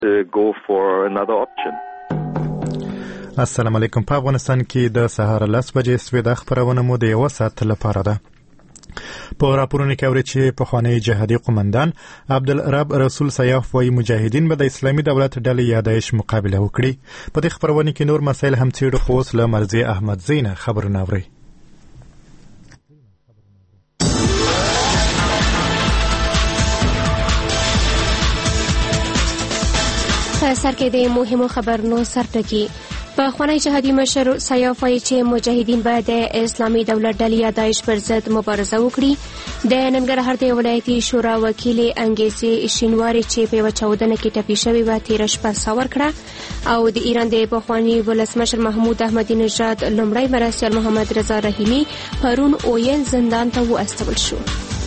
go for another option. السلام علیکم. په افغانستان کې د سهار 10 بجې سویدا خبرونه مو د 1 ساعت لپاره ده. په راپورونو کې اوري چې پخوانی جهادي قومندان عبدالرب رسول سیاف وايي مجاهدین به د اسلامي دولت ډلې یا داعش مقابله وکړي. په دې خبرونه کې نور مسایل هم څېړو، خو اوس له مرزي احمد زینه خبرونه اوري. په سر کې د مهمو خبرونو سرټکی. پخوانی جهادي مشر سیاف وايي چې مجاهدین باید د اسلامي دولت ډلې یا داعش پر ضد مبارزه وکړي. د ننګرهار د ولایتي شورا وکیل انګیزې شینواري چې په یوه چاودنه کې ټپي شوې وه تېره شپه ساور کړه، او د ایران د پخواني ولسمشر محمود احمدي نژاد لومړی مرستیال محمد رضا رحیمي پرون اوین زندان ته واستول شو.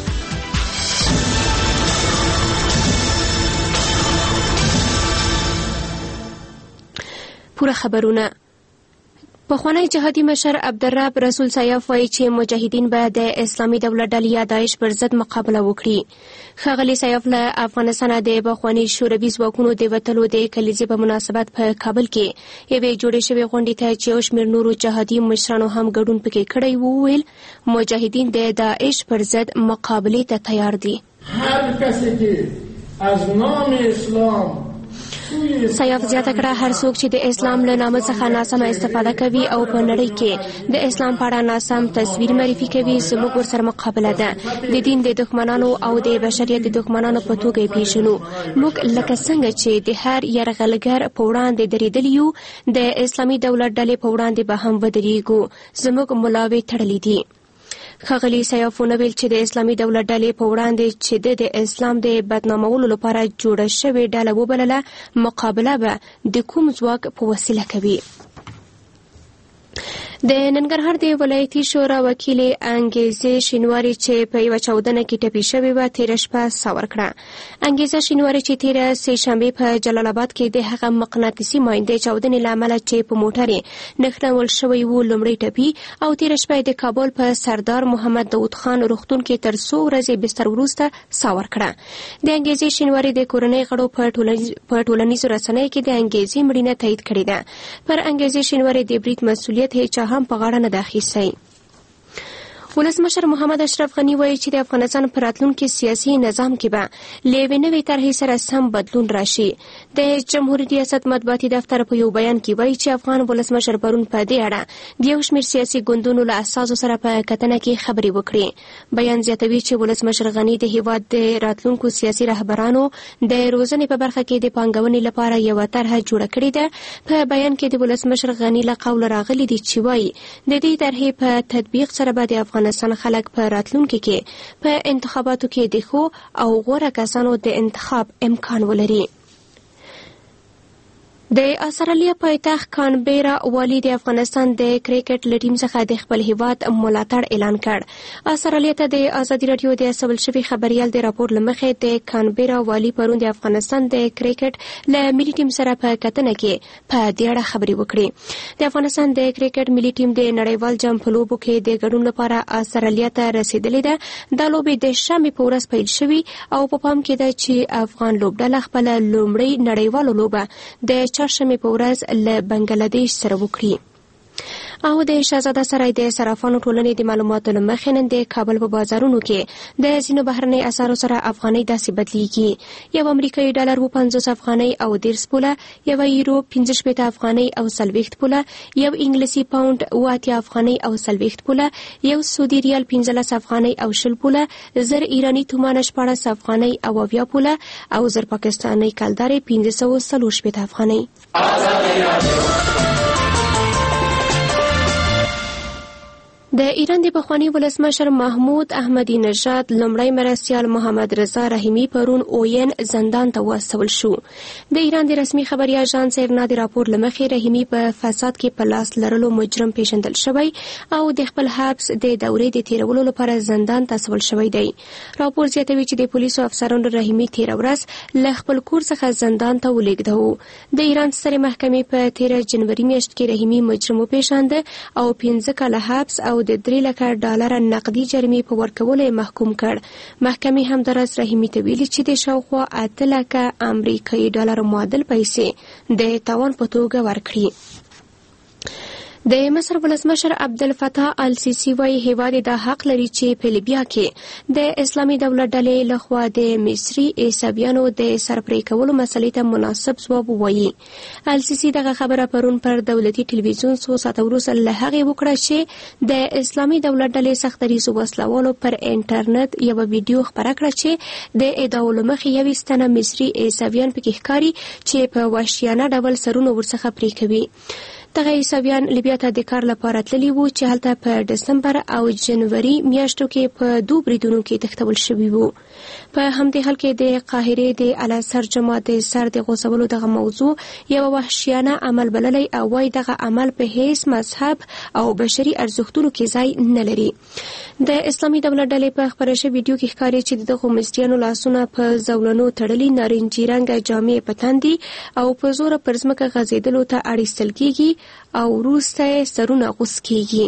پوره خبرونه. پخوانی جهادي مشر عبدالرب رسول سیاف وايي چې مجاهدین باید د اسلامي دولت ډلې یا داعش پر ضد مقابله وکړي. ښاغلي سیاف له افغانستانه د پخواني شوروي ځواکونو د وتلو د کلیزې په مناسبت په کابل کې یوې جوړې شوې غونډې ته چې یو شمېر نورو جهادي مشرانو هم ګډون پکې کړی وویل مجاهدین د داعش پر ضد مقابلې ته تیار دي. هر کسی که از نام اسلام سیاف زیاته کړه هر څوک چې د اسلام له نامه څخه ناسمه استفاده کوي او په نړۍ کې د اسلام په اړه ناسم تصویر معرفي کوي زموږ ورسره مقابله ده. د دین د دښمنانو او د بشریت د دښمنانو په توګه یې پیژنو. موږ لکه څنګه چې د هر یرغلګر په وړاندې درېدلي یو د اسلامي دولت ډلې په وړاندې به هم ودرېږو. زموږ ملاوې تړلې دي. ښاغلي سیاف ویل چې د اسلامي دولت ډلې په وړاندې چې د اسلام د بدنامولو لپاره جوړه شوې ډله وبلله مقابله به د کوم ځواک په وسیله کوي. د ننګرهار د ولایتي شورا وکیل انګیزې شینواري چې په یوه چاودنه کې ټپي شوې وه تېره شپه ساور کړه. انګیزه شینواري چې تېره سهشنبې په جلال آباد کې د هغه مقناطیسي مایندې چاودنې له امله چې په موټر یې نښلول شوی و لومړی ټپي او تېره شپه د کابل په سردار محمد داود خان روغتون کې تر څو ورځې بستر وروسته ساور کړه. د انګیزې شینواري د کورنۍ غړو په ټولنیزو رسنیو کې د انګیزې مړینه تایید کړې ده. پر انګیزې شینواري د برید مسؤلیت هیچا هم په غاړه نه ده اخیستی. ولسمشر محمد اشرف غني وایي چې د افغانستان په راتلونکي سیاسي نظام کې به له یوې نوې طرحې سره سم بدلون راشي. د جمهوریت ریاست مطبوعاتي دفتر په یو بیان کې وایي چې افغان ولسمشر پرون په دې اړه د یو شمېر سیاسي ګوندونو له اساسو سره په کتنه کې خبرې وکړې. بیان زیاتوي چې ولسمشر غني د هیواد د راتلونکو سیاسي رهبرانو د روزنې په برخه کې د پانګونې لپاره یوه طرحه جوړه کړې ده. په بیان کې د ولسمشر غني له قوله راغلي دي چې وایي د دې طرحې په تطبیق سره به د افغانستان خلک په راتلونکي کې په انتخاباتو کې د ښو او غوره کسانو د انتخاب امکان ولري. د استرالیا پایتخت کانبیرا والی د افغانستان د کرکټ له ټیم څخه د خپل هیواد ملاتړ اعلان کړ. استرالیا ته د ازادي راډیو د استول شوي خبريال د راپور له مخې د کانبیرا والی پرون د افغانستان د کرکټ له ملي ټیم سره په کتنه کې په دې اړه خبرې وکړې. د افغانستان د کرکټ ملي ټیم د نړیوال جام په لوبو کې د ګډون لپاره استرالیا ته رسیدلې ده. د لوبې د شنبې په ورځ پیل شوي او په پام کې ده چې افغان لوبډله خپل لومړی نړیواله لوبه د چهارشنبې په ورځ له بنګلادیش سره وکړي. او د شهزاده سرای د صرافانو ټولنې د معلوماتو له مخې نن د کابل په بازارونو کې د ځینو بهرنۍ اسعارو سره افغانۍ داسې بدلیږي. یو امریکایي ډالر 50 افغانۍ او 10 پوله، یو یورو 15 افغانۍ او 40 پوله، یو انګلیسي پاوند 80 افغانۍ او 40 پوله، یو سعودي ریال 15 افغانۍ او 20 پوله، زر ایرانی تومان 14 افغانۍ او 20 پوله او زر پاکستاني کلدارې 540 افغانۍ. د ایران د پخواني ولسمشر محمود احمدي نژاد لومړی مرستیال محمد رضا رحیمي پرون اوین زندان ته واستول شو. د ایران د رسمي خبري اژانس ایرنا د راپور له مخې رحیمي په فساد کې په لاس لرلو مجرم پیژندل شوی او د خپل حبس د دورې د تیرولو لپاره زندان ته استول شوی دی. راپور زیاتوي چې د پولیسو افسرانو رحیمي تیر ورځ له خپل کور څخه زندان ته ولېږداوه. د ایران سترې محکمې په 13 جنوري میاشت کې رحیمي مجرم وپیژانده او 15 کاله حبس او د 3 لکه ډالر نقدي جریمې په ورکولو محکوم کړ. محکمې همدارس رحیمي ته ویلي چې د شاوخوا 8 لکه امریکایي ډالر معادل پیسې د تاوان په توګه ورکړي. د مصر ولسمشر عبدالفتاح السیسی وايي هیواد د حق لري چې په لیبیا کې د اسلامي دولت ډلې لخوا د مصري عیسویانو د سرپرې کولو مسلې ته مناسب ځواب ووایي. السیسی دغه خبره پرون پر دولتي ټلویزیون څو ساعته وروسته له هغې وکړه چې د اسلامي دولت ډلې سختدریځو وسلوالو پر انټرنټ یوه ویډیو خپره کړه چې د ادعاو له مخې یوې ستنه مصري عیسویان پکې ښکاري چې په وحشیانه ډول سرونه ورڅخه پرې کوي. دغه عیسویان لیبیا ته د کار لپاره تللي وو چې هلته په ډسمبر او جنوري میاشتو کې په 2 بریدونو کې تښتول شوي وو. په همدې حال کې د قاهرې د الازهر جماعت د سر د غوڅولو دغه موضوع یو وحشیانه عمل بللی او وايي دغه عمل په هیڅ مذهب او بشري ارزښتونو کې ځای نه لري. د اسلامي دولت ډلې په خپره شوې ویډیو کې ښکاري چې دغه مصریانو لاسونه په زولنو تړلي نارنجي رنګه جامې په تن دي او په زوره پر ځمکه غځېدلو ته اړیستل کېږي او وروسته سرونه غوڅ کېږي.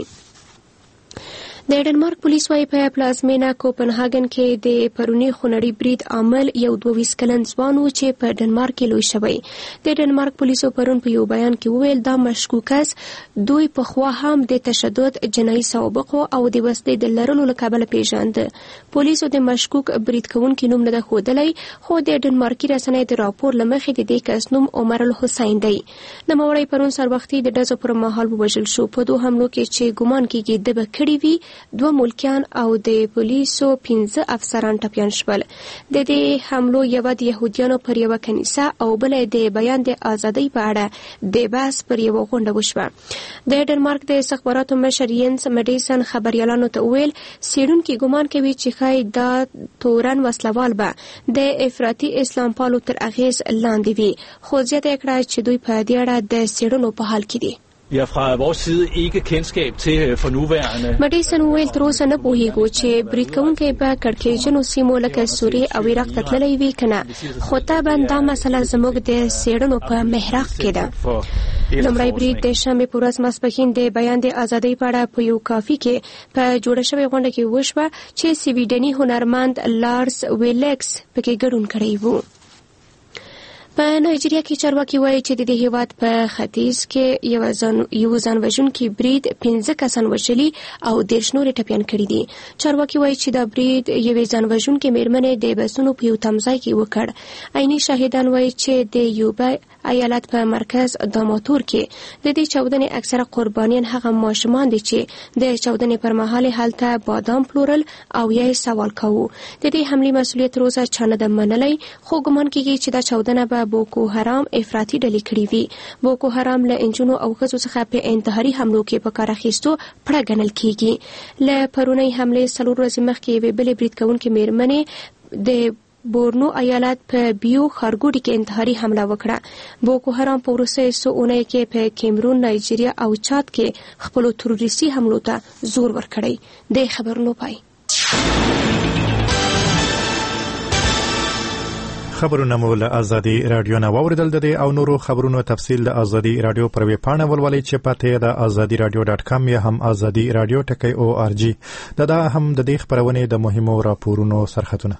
د ډنمارک پولیس وايي په پلازمینه کوپنهاګن کې د پرونی خونړي برید عامل یو 22 کلن ځوان و چې په ډنمارک کې لوی شوی. د ډنمارک پولیسو پرون په یو بیان کې وویل دا مشکوک کس دوی په خوا هم د تشدد جنایي سابقو او د وسلې د لرلو له کبله پیژانده. پولیسو د مشکوک برید کوونکي نوم نه ده ښودلی خو د ډنمارکي رسنۍ د راپور له مخې د دې کس نوم عمر الحسین دی. نوموړی پرون سهار د ډزو پر مهال ووژل شو. په 2 حملو کې چې ګمان کېږي د به کړي وي 2 ملکیان او د پولیسو 15 افسران ټپیان شول. د دې حملو یوه د یهودیانو پر یوه کنیسه او بله د بیان د ازادۍ په اړه د بحث پر یوه غونډه وشوه. د ډنمارک د استخباراتو مشر ینس مډیسن خبریالانو ته وویل څېړونکي ګمان کوي چې ښایي دا تورن وسلوال به د افراطي اسلام پالو تر اغیز لاندې وي خو زیاته یې کړه چې دوی په دې اړه د څېړنو په حال کې دي. Vi har fra vores side ikke kendskab til for nuværende. مډیسن ویل تر اوسه نه پوهیږو چې برید کوونکی په کړکېچنو سیمو لکه سوریې او عراق ته تللی وي که نه خو طبعا دا مسله زموږ د څېړنو په محراق کې ده. لومړی برید د شنبې په ورځ ماسپښین د بیان د ازادۍ په اړه په یو کافي کې په جوړه شوې غونډه کې وشوه چې سویډني هنرمند لارس ویلکس پکې ګډون کړی وو. په نایجیریا کې چارواکي وایي چې د دې هیواد په ختیځ کې یو ځانوژونکي برید 15 کسان وژلي او 10 نور ټپیان کړي دي. چارواکي وایي چې دا برید یوې ځانوژونکې مېرمنې د بسونو په یو تمځای کې وکړ. عیني شاهدان وایي چې د یوبا ایالت په مرکز داماتور کې د دې چاودنې اکثره قربانیان هغه ماشومان دي چې د چاودنې پر مهال هلته بادام پلورل او یې سوال کوو. د دې حملې مسؤلیت روزه چا نه ده منلی خو ګمان کېږي چې دا چاودنه به بوکو حرام افراطي ډلې کړې وي. بوکو حرام له انجونو او ښځو څخه په انتحاري حملو کې په کار اخیستو پړه ګڼل کېږي. له پرونۍ حملې 4 ورځې مخکې یوې بلې برید کوونکې مېرمنې د بورنو ایالت په بیو ښارګوټي کې انتحاري حمله وکړه. بوکو حرام په وروستیو څو اونیو کې په کیمرون، نایجیریا او چاد کې خپلو تروریستي حملو ته زور ورکړی. د خبرونو پای. خبرونه مو له آزادي رادیو نه واوریدل. د او نورو خبرونو تفصیل د آزادي رادیو پر ویب پاڼه ولولئ چې پته د azadiradio.com یا هم azadiradio.org. دا هم د دې خبرونه د مهمو راپورونو سرخطونه.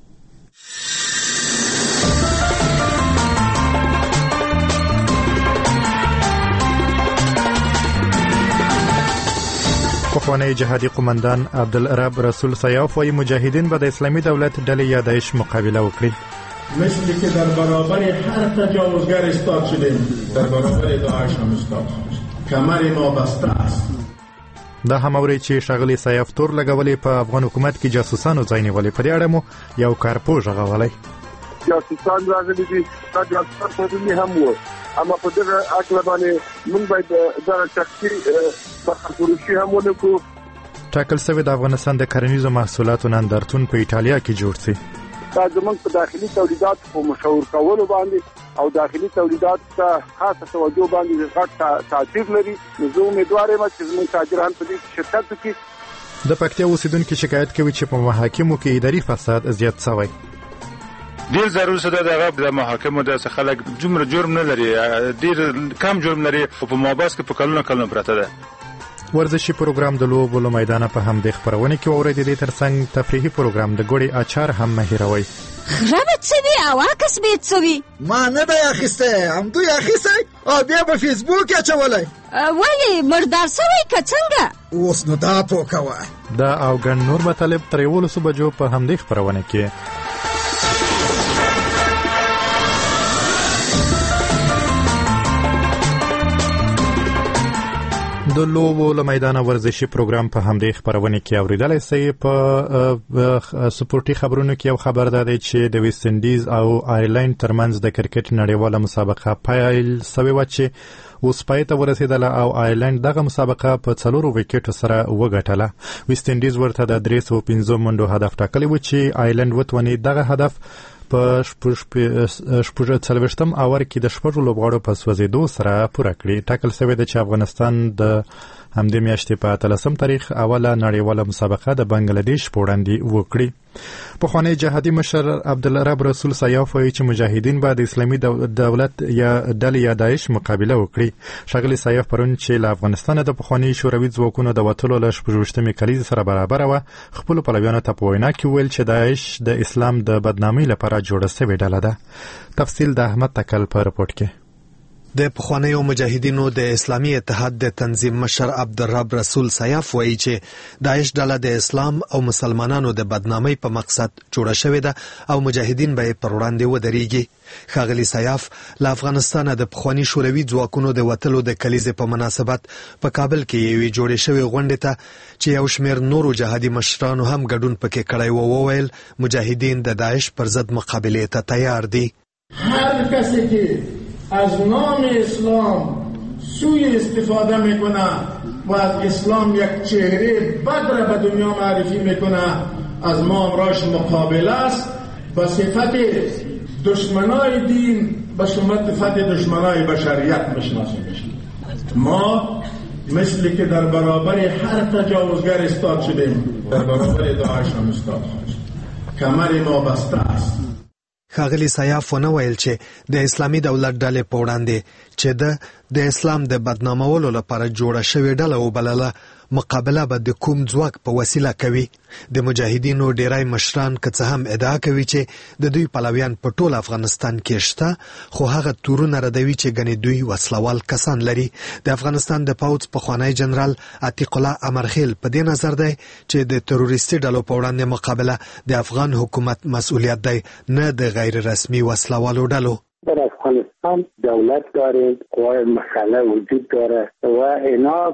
پخوانی جهادي قومندان عبدالرب رسول سیاف وایي مجاهدین به د اسلامي دولت ډلې یا داعش مقابله وکړي. مثلی که در برابر هر تجاوزگر ایستاد شدیم در برابر داعش هم ایستاد شدیم. کمر ما بسته است. دا هم اوري چې شغلي سیاف تور لګولې په افغان حکومت کې جاسوسانو ځای نیولې. په دې اړه مو یو کارپوه غوړولای. جاسوسان راغلي دي دا جاسوسان په هم وو اما په دغه اکل باندې موږ باید دا شخصي فروشي هم ونکو. ټاکل شوی د افغانستان د کرنیزو محصولاتو نندارتون په ایټالیا کې جوړ شي. دا زموږ په داخلي تولیدات په مشهور کولو باندې او داخلي تولیدات ته خاصه توجه باندې غټ تاثیر لري. زه امیدوار یم چې زموږ تاجران په دې شرکت کې د پکتیا اوسیدونکو شکایت کوي چې په محاکمو کې اداري فساد زیات شوی. ډیر ضروري ده دغه د محاکمو د خلک جمله جرم نه لري، ډیر کم جرم لري او په ماباس کې په کلونو پراته ده. ورزشي پروګرام د لوبو له میدانه په همدې خبرونه کې اورېدې دي ترڅنګ تفریحي پروګرام د ګوړې اچار هم مهیروي خرابت څه دی او عکس به څه وي ما نه دی اخیسته هم دوی اخیسته او بیا په فیسبوک اچولای ولی مردار سوی که څنګه اوس نو دا پوکوه دا او ګڼ نور مطالب تر 11 بجو په همدې خبرونه کې د لوبو له میدانه ورزشي پروګرام په همدې خبرونه کې اوریدلای سي په سپورتي خبرونو کې یو خبر ده چې د ویسټ انډیز او آیرلند ترمنځ د کرکټ نړیواله مسابقه پیل سوي و چې اوس پای ته ورسېدله او آیرلند دغه مسابقه په 4 وکټو سره وګټله. ویسټ انډیز ورته د 315 منډو هدف ټاکلی و چې آیرلند وتونی دغه هدف په شپږ څلوېښتم اوور کې د شپږو لوبغاړو په سوځېدو سره پوره کړي. ټاکل شوی دی چې افغانستان د همدې میاشتې په 13 تاریخ اوله نړیواله مسابقه د بنگلاديش په وړاندې وکړي. پخوانی جهادي مشر عبدالرب رسول سیاف وایي چې مجاهدین به د اسلامي دولت یا ډلې یا داعش مقابله وکړي. ښاغلي سیاف پرون چې له افغانستانه د پخواني شوروي ځواکونو د وتلو له 16مې کلیزې سره برابر و خپل پلویانو ته په وینا کې ویل چې داعش د اسلام د بدنامۍ لپاره جوړه شوې ډله ده. تفصیل د احمد تکل په رپورټ کې. د پخوانیو مجاهدینو د اسلامي اتحاد د تنظیم مشر عبدالرب رسول سیاف وایي چې داعش ډله د اسلام او مسلمانانو د بدنامۍ په مقصد جوړه شوې ده او مجاهدین به پر وړاندې ودرېږي. ښاغلي سیاف له افغانستانه د پخواني شوروي ځواکونو د وتلو د کلیزې په مناسبت په کابل کې یوې جوړې شوې غونډې ته چې یو شمېر نورو جهادي مشرانو هم ګډون پکې کړی و وویل مجاهدین د داعش پر ضد مقابلې ته تیار دي. هر کسی که از نام اسلام سوی استفاده میکنه و از اسلام یک چهره بد را به دنیا معرفی میکنه از ما امراش مقابله است و صفت دشمنای دین به صفت دشمنای بشریت میشناسیمش. ما مثل که در برابر هر تجاوزگر استاد شدیم در برابر داعش هم استاد خواهیم. کمر ما بسته است. ښاغلي سیاف ونه ویل چې د اسلامي دولت ډلې په وړاندې چې د اسلام د بدنامولو لپاره جوړه شوې ډله وبلله مقابله به د کوم ځواک په وسیله کوي. د مجاهدینو ډیری مشران که څه هم ادعا کوي چې د دوی پلویان په ټول افغانستان کې شته خو هغه تورونه ردوي چې ګنې دوی وسلوال کسان لري. د افغانستان د پوځ پخوانی جنرال عتیق الله امرخیل په دې نظر دی چې د تروریستي ډلو په وړاندې مقابله د افغان حکومت مسئولیت دی نه د غیر رسمي وسلوالو ډلو. در افغانستان دولت داره، قوای مسلح وجود داره و اینا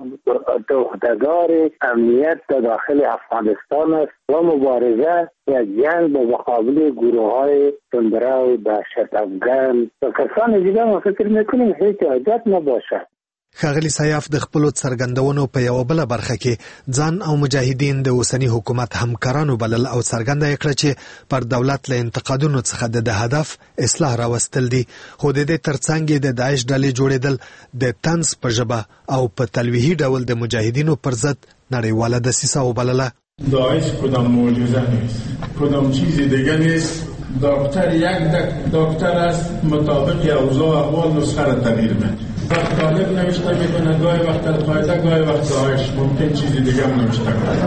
دختگار امنیت داخل افغانستان است و مبارزه و جنگ به مقابل گروه های تندره و دهشت افغان و کسان دیگه ما فکر میکنیم هیچ حاجت نباشه. ښاغلي سیاف د خپلو څرګندونو په یوه بله برخه کې ځان او مجاهدین د اوسني حکومت همکارانو بلل او څرګنده یې کړه چې پر دولت له انتقادونو څخه د هدف اصلاح راوستل دي خو د دې ترڅنګ د داعش ډلې جوړېدل د طنز په ژبه او په تلویحي ډول د مجاهدینو پر ضد نړیواله دسیسه وبلله. داعش کدام معجزه نیست، کدام چیزی دیگه نیست. دکتر یک دکتر است مطابق اوضاع احوال نسخه را تغییر میده. وقت طالب نوشته میکنه گاهی وقت القاعده گاهی وقت داعش، ممکن چیزی دیگه هم نوشته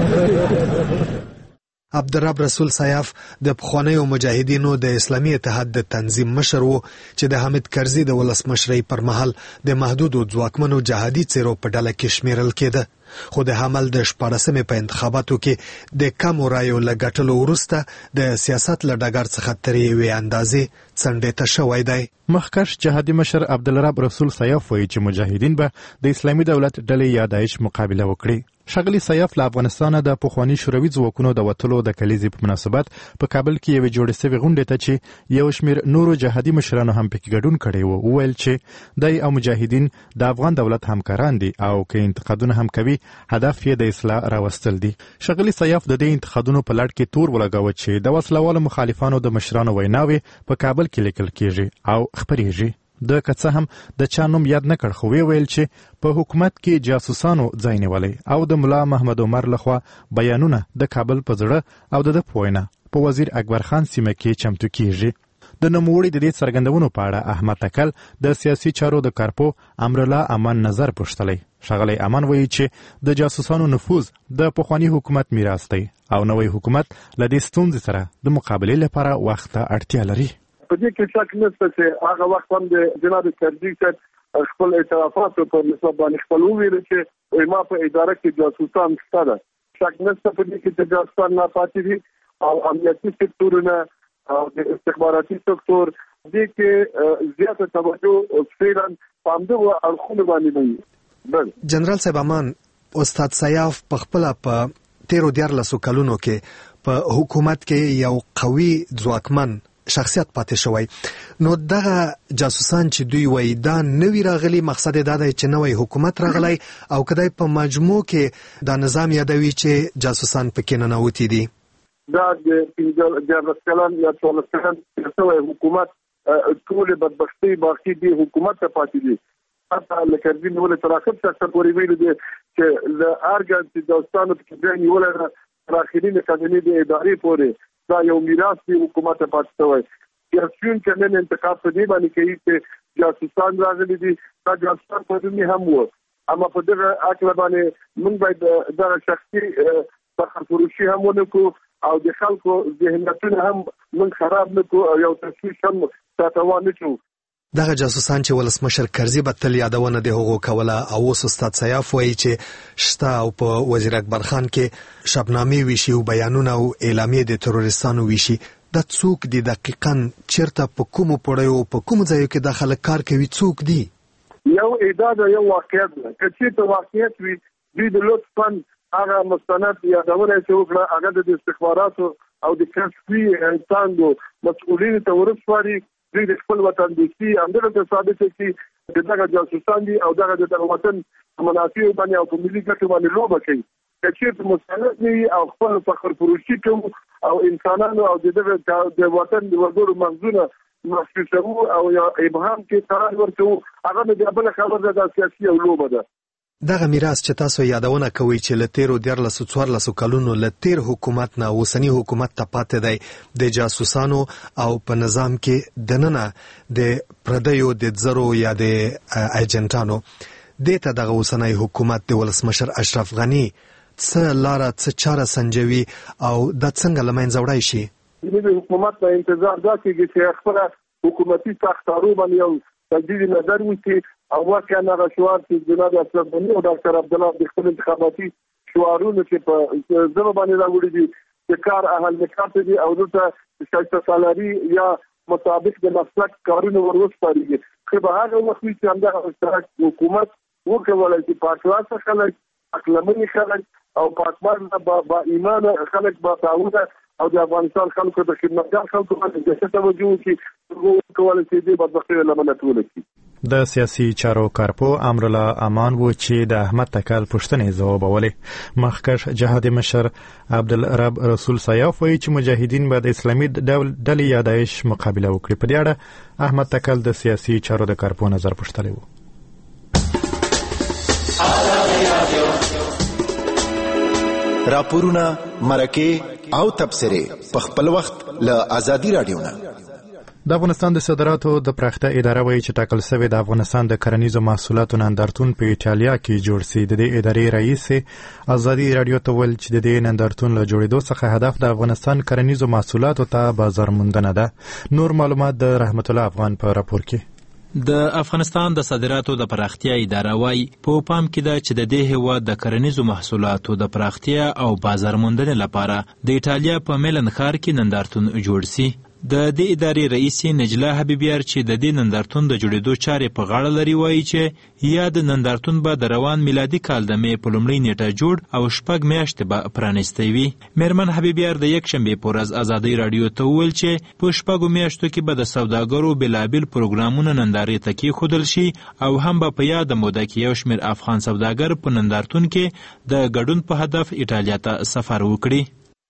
کنه. عبدالرب رسول سیاف د پخوانیو مجاهدینو د اسلامي اتحاد د تنظیم مشر و چې د حامد کرزي د ولسمشرۍ پر مهال د محدودو ځواکمنو جهادي څیرو په ډله کې شمیرل کېده خو د حمل د 14مې په انتخاباتو کې د کمو رایو له ګټلو وروسته د سیاست له ډګر څخه تر یوې اندازې څنډې ته شوی دی. مخکښ جهادي مشر عبدالرب رسول سیاف وایي چې مجاهدین به د اسلامي دولت ډلې یا داعش مقابله وکړي. ښاغلي سیاف له افغانستانه د پخواني شوروي ځواکونو د وتلو د کلیزې په مناسبت په کابل کې یوې جوړې شوې غونډې ته چې یو شمېر نورو جهادي مشرانو هم پکې ګډون کړی و وویل چې دی او مجاهدین د افغان دولت همکاران دي او که انتقادونه هم کوي هدف یې د اصلاح راوستل دي. ښاغلي سیاف د دې انتقادونو په لړ کې تور ولګاوه چې د وسلوالو مخالفانو د مشرانو ویناوې په کابل کې لیکل کېږي او خپرېږي. د که څه هم د چا نوم یاد نه کړ خو ویل چې په حکومت کې جاسوسانو ځای نیولی او د ملا محمد عمر لخوا بیانونه د کابل په زړه او د په وینا په وزیر اکبر خان سیمه کې چمتو کیږي. د نوموړي د دې څرګندونو په اړه احمد تکل د سیاسي چارو د کارپو امرالله امان نظر پوښتلی. ښاغلی امان وایي چې د جاسوسانو نفوذ د پخواني حکومت میراث دی او نوی حکومت له دې ستونزې سره د مقابلې لپاره وخت ته اړتیا لري. په دې کې شک نشته چې هغه وخت هم د جناب کرزي صاحب خپل اعترافات په نسبت باندې خپل ویل چې ما په اداره کې جاسوسان شته ده. شک نشته په دې کې چې جاسوسان نه پاتې دي او امنیتي سکتورونه او د استخباراتي سکتور دې کې زیاته توجه فعلا په همدغو اړخونو باندې وي. جنرال صاحب امان، استاد سیاف په خپل په 13 کلونو کې په حکومت کې یو قوي ځواکمن شخصیت پاتې شوی، نو دغه جاسوسان چې دوی وایي دا نوی راغلي، مقصد دا دی چې نوی حکومت راغلی او کدی په مجموع کې دا نظام یادوي چې جاسوسان پکې ننوتي دي. دا د 15 کلن یا 14 کلن شوی حکومت ټول بدبختی باقي دی حکومت ته پاتې دي. حتی لکه دې نو له تراخب څخه پورې ویل دي چې ل ارګان چې دوستانو کې ځای نیولای راخلي نه کډنې د ادارې پورې دا یو میراث دی حکومت ته پاتې شوی. یاسین کمن انتخاب په دې باندې کوي چې جاسوسان راغلي دي، دا جاسوسان په دې هم وو، اما په دغه اکل باندې موږ باید دا شخصي تخفروشي هم ونکو او د خلکو ذهنیتونه هم موږ خراب نکو او یو تشویش هم تاتوان نکو. دغه جاسوسان چې ولسمشر کرزي به تل یادونه د هغو کوله او اوس استاد سیاف وایي چې شته او په وزیر اکبر خان کې شبنامې ویشي او بیانونه او اعلامیې د تروریستانو ویشي. دا څوک دي دقیقاً؟ چیرته په کومو پړیو په کومو ځایو کې دا خلک کار کوي؟ څوک دي؟ یو اعداد یو واقعیت ده. که چېرته واقعیت وي دوی د لطفاً هغه مستند یادونه چې وکړه هغه د استخباراتو او د کشفي څانګو مسؤلین ته ورسپاري. دوی د خپل وطن دوستي همدغه ته ثابت کړي چې دغه جاسوسان دي او دغه د وطن منافع باندې او په ملي ګټو باندې لوبه کوي. که چېرته مستند وي او خپل فخر فروشي کوو او انسانانو او دغه د وطن د وګړو مغزونه محسوسوو او یا ابهام کې قرار ورکوو، هغه د بل خبره د سیاسي او لوبه ده. دغه میراث چې تاسو یادونه کوي چې له 13 کلونو له تیر حکومت نه اوسنی حکومت ته پاتې دی د جاسوسانو او په نظام کې دننه د پردیو د زرو یا د ایجنټانو دې ته دغه اوسنی حکومت د ولسمشر اشرف غنی څه لاره څه چاره سنجوي او د څنګه لمنځه وړای شي؟ د حکومت په انتظار دا کېږي چې خپل حکومتي ساختارو باندې یو تجدید نظر وکړي او واقعا هغه شعار چې جناب اشرف غنی او ډاکټر عبدالله د خپل انتخاباتي شعارونو چې په ژبه باندې راوړي دي چې کار اهل نکات دي او دلته شایسته سالاري یا مطابق د مسلک کارونه وروسپاريږي. خو به هغه وخت چې همدغه اشتراک حکومت وکولای چې پاکلاسه خلک، اقلمني خلک او پاکباز با ایمان خلک با تعهد او د افغانستان خلکو د خدمتګار خلکو باندې د توجه کی کولای شي د بدبختی لمنه ټول کی. د سیاسي چارو کارپو امرالله امان و چې د احمد تکل پوښتنې ځوابولې. مخکښ جهاد مشر عبدالرب رسول سیاف وایي چې مجاهدین به د اسلامي ډلې یا داعش مقابله وکړي. په دې اړه احمد تکل د سیاسي چارو د کارپو نظر پوښتلی و. راپورونه، مرکې او تبصرې په خپل وخت له ازادي رادیو نه. د افغانستان د صادراتو د پراختیا اداره وایي چې ټاکل شوی د افغانستان د کرنیزو محصولاتو نندارتون په ایټالیا کې جوړ شي. د دې ادارې رئیس ازادي رادیو ته ویل چې د دې نندارتون له جوړېدو څخه هدف د افغانستان کرنیزو محصولاتو ته بازار موندنه ده. نور معلومات د رحمت الله افغان په راپور کې. د افغانستان د صادراتو د پراختیا اداره وايي په پام کې ده چې د دې هیواد د کرنیزو محصولاتو د پراختیا او بازار موندنې لپاره د ایټالیا په میلان ښار کې نندارتون جوړ شي. د دې ادارې رئیس نجلا حبیبیار چې د دې نندارتون د جوړېدو چارې په غاړه لري وایي چې یا د نندارتون به د روان میلادي کال د مې په لومړۍ نیټه جوړ او 6 میاشتې به پرانیستی وي. میرمن حبیبیار د یکشنبې په ورځ ازادي رادیو ته وویل چې په 6 میاشتو کې به د سوداګرو بېلابېل پروګرامونه نندارې ته کېښودل شي او هم به په یاده موده کې یو شمېر افغان سوداګر په نندارتون کې د ګډون په هدف ایټالیا ته سفر وکړي.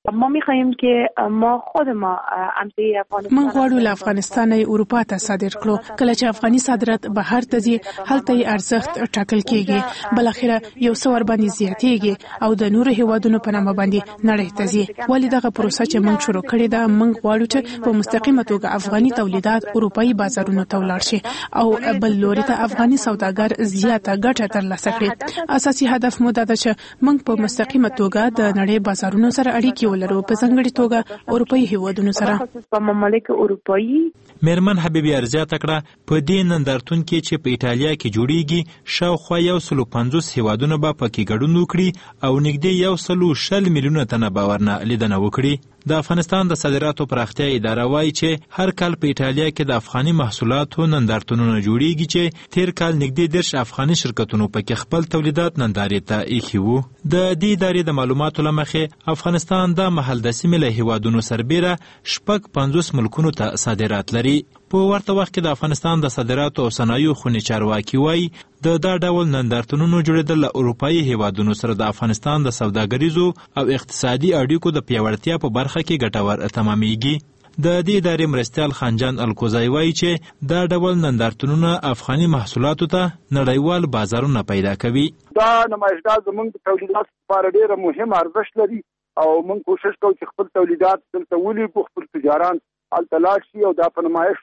ما می‌خوایم که ما خود ما امضای افغانستان من غواړو له افغانستان اروپا ته صادر کړو. کله چې افغاني صادرات بهر ته ځي هلته یې ارزښت ټاکل کیږي، بل اخره یو څو ور باندې زیاتېږي او د نورو هیوادونو په نامه باندې نړۍ ته ځي. ولې دغه پروسه چې موږ شروع کړې ده، موږ غواړو چې په مستقیمه توګه افغاني تولیدات اروپایي بازارونو ته ولاړ شي او بل لوري ته افغاني سوداګر زیاته ګټه ترلاسه کړي. اساسي هدف مو دا ده چې موږ په مستقیمه توګه د نړۍ بازارونو سره اړیکې ولرو، په ځانګړي توګه اروپایي هیوادونو سره. په ممالک اروپایي میرمن حبیبي ارزیه تکړه په دې نندارتون کې چې په ایټالیا کې جوړیږي شاوخوا 150 هیوادونه به پکې ګډون وکړي او نږدې 160 میلیونه تنه به ورنه لیدنه وکړي. د افغانستان د صادراتو پراختیا اداره وایي چې هر کال په ایټالیا کې د افغاني محصولاتو نندارتونونه جوړیږي چې تیر کال نږدې 10 افغاني شرکتونو پکې خپل تولیدات نندارې ته ایښي وو. د دې ادارې د معلوماتو له مخې افغانستان د محل د سیمې له هیوادونو سربیره 50 ملکونو ته صادرات لري. په ورته وخت کې د افغانستان د صادراتو او صنایعو خونې چارواکي وایي دا ډول نندارتونونو جوړېدل له اروپایي هیوادونو سره د افغانستان د سوداګریزو او اقتصادي اړیکو د پیاوړتیا په برخه کې ګټور تمامېږي. د دې ادارې مرستیال خانجان الکوزای وایي چې دا ډول نندارتونونه افغاني محصولاتو ته نړیوال بازارونه پیدا کوي. دا نمایشګاه زموږ د تولیداتو لپاره ډېره مهم ارزښت لري او موږ کوشش کوو چې خپل تولیدات دلته ولیکو، خپل تجاران هلته لاړ شي او دا په نمایش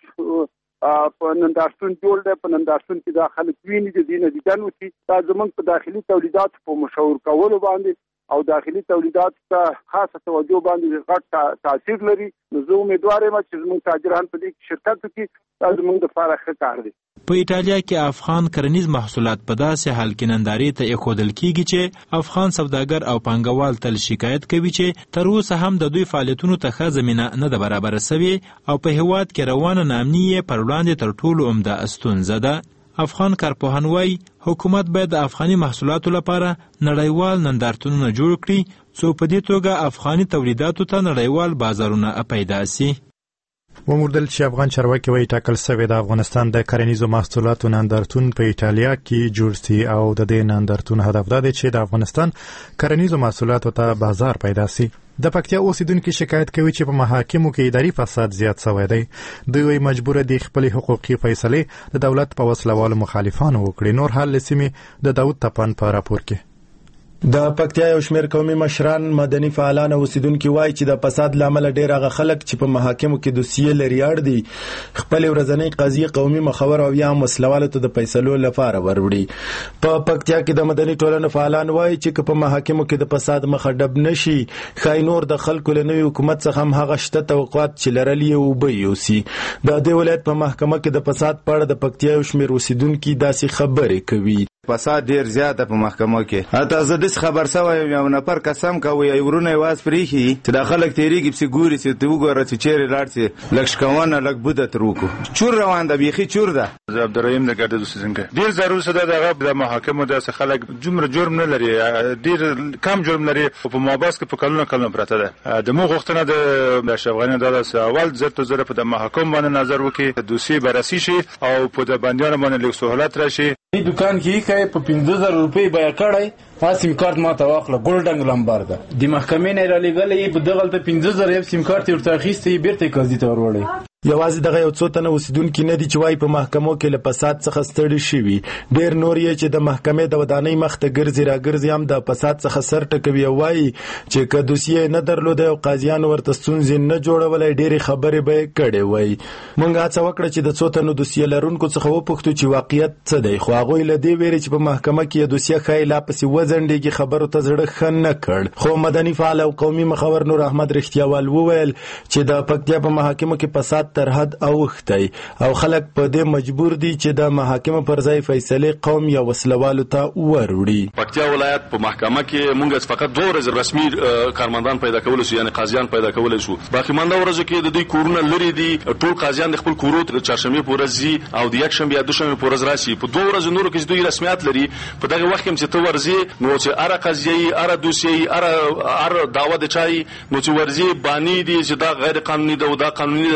په نندارتون جوړ دی. په نندارتون کې دا خلک ویني، د دې نه دیدن وکړي. دا زموږ په داخلي تولیداتو په مشهور کولو باندې او داخلي تولیداتو ته خاصه توجه باندې غټ تاثیر لري. نو زه امیدوار یم چې زموږ تاجران په دې کې شرکت وکړي. دا زموږ دپاره ښه کار دی. په ایټالیا کې افغان کرنیز محصولات په داسې حال کې نندارې ته ایښودل کیږي چې افغان سوداګر او پانګوال تل شکایت کوي چې تر اوسه هم د دوی فعالیتونو ته ښه زمینه نه ده برابره سوې او په هیواد کې روانه ناامني یې پر وړاندې تر ټولو عمده ستونزه ده. افغان کارپوهان وایي حکومت باید د افغاني محصولاتو لپاره نړیوال نندارتونونه جوړ کړي څو په دې توګه افغاني تولیداتو ته نړیوال بازارونه پیدا سي. وموندل چې افغان چارواکي وایي ټاکل شوی د افغانستان د کرنیزو محصولاتو نندارتون په ایټالیا کې جوړ سي او د دې نندارتون هدف دا دی چې د افغانستان کرنیزو محصولاتو ته بازار پیدا سي. د پکتیا اوسیدونکو شکایت کوي چې په محاکمو کې اداري فساد زیات شوی دی. دوی مجبور دي خپل حقوقي فیصله د دولت په وسلوالو مخالفانو وکړي. نور حال لسیمه د داوود تپان په راپور کې. د پکتیا یو شمېر قومي مشران، مدني فعالان او اوسیدونکي وایي چې د فساد لامل ډېر هغه خلک چې په محاکمو کې دوسیې لري اړ دي خپل ورځنی قضیې قومي مخور او یا مسلوالو ته د فیصلو لپاره وروړي. په پکتیا کې د مدني ټولنې فعالان وایي چې په محاکمو کې د فساد مخه ډب نشي خای نور د خلکو له نوي حکومت څخه هم هغه شته توقعات چې لرل یې وبه یوسي. د دې ولایت په محکمه کې د فساد په اړه د پکتیا یو شمېر اوسیدونکي داسې خبرې کوي. فساد ډیر زیاته په محکمو کې. حتی زه د خبر سوی یو نفر قسم کوي ایورونه واس پریخي چې د خلک تیریږي په ګوري چې ته وګوره چې چیرې لاړ چې لک شکوانه لک بده تروکو چور روان ده بیخي چور ده. زه عبدالرحیم د ګرد اوسیدونکی ډیر ضرور سده د محاکمو د خلک جرم نه لري، ډیر کم جرم لري او په ماباس کې په کلونو پراته ده. د مو غوښتنه د اشرفغانی د اول زره په د محاکم باندې نظر وکړي، دوسیې بررسي شي او په د بندیانو باندې لږ سہولت راشي. دکان کې په 15000 روپۍ بیا کړای سیم کارت ما ته واخله ګولډنګ لمبر ده د محکمې نه را لګلې په دغه ته 15000 سیم کارت ورته اخیستې بیرته قاضي ته وروړي. یوازې دغه یو څو تنه اوسیدونکي نه دي چې وایي په محکمو کې له فساد څخه ستړي شوي. ډېر نور یې چې د محکمې د ودانۍ مخ ته ګرځي راګرځي هم د فساد څخه سر ټکوي او وایي چې که دوسیې نه درلوده او قاضیانو ورته ستونزې نه جوړولی ډېرې خبرې به یې کړې وای. موږ هڅه وکړه چې د څو تنو دوسیې لرونکو څخه وپوښتو چې واقعیت څه دی، خو هغوی له دې ویرې چې په محکمه کې یې دوسیه ښایي لا پسې وځنډېږي خبرو ته زړه ښه نه کړ. خو مدني فعال او قومي مخور نور احمد رښتیاوال وویل چې د پکتیا په محاکمو کې فساد تر حد او خلک په دې مجبور دي چې د محاکمو پر ځای فیصله قوم یا وسلوالو ته وروړي. پکتیا ولایت په محکمه کې مونږ فقط 2 ورځې رسمي کارمندان پیدا کول شو، یعنی قاضیان پیدا کول شو. باقي مانده ورځو کې د دوی کورونه لري دي، ټول قاضیان د خپل کورو د چهارشنبه په ورځ او د یکشنبه یا دوشنبه په ورځ راشي. په 2 ورځې نورو کې دوی رسمیت لري. په دغه وخت کې چې ته ورځي نو چې اره قضیه اره دوسیه اره دعوه د چای نو چې ورځي بانی دي چې دا غیر قانوني ده او دا قانوني ده، دا تر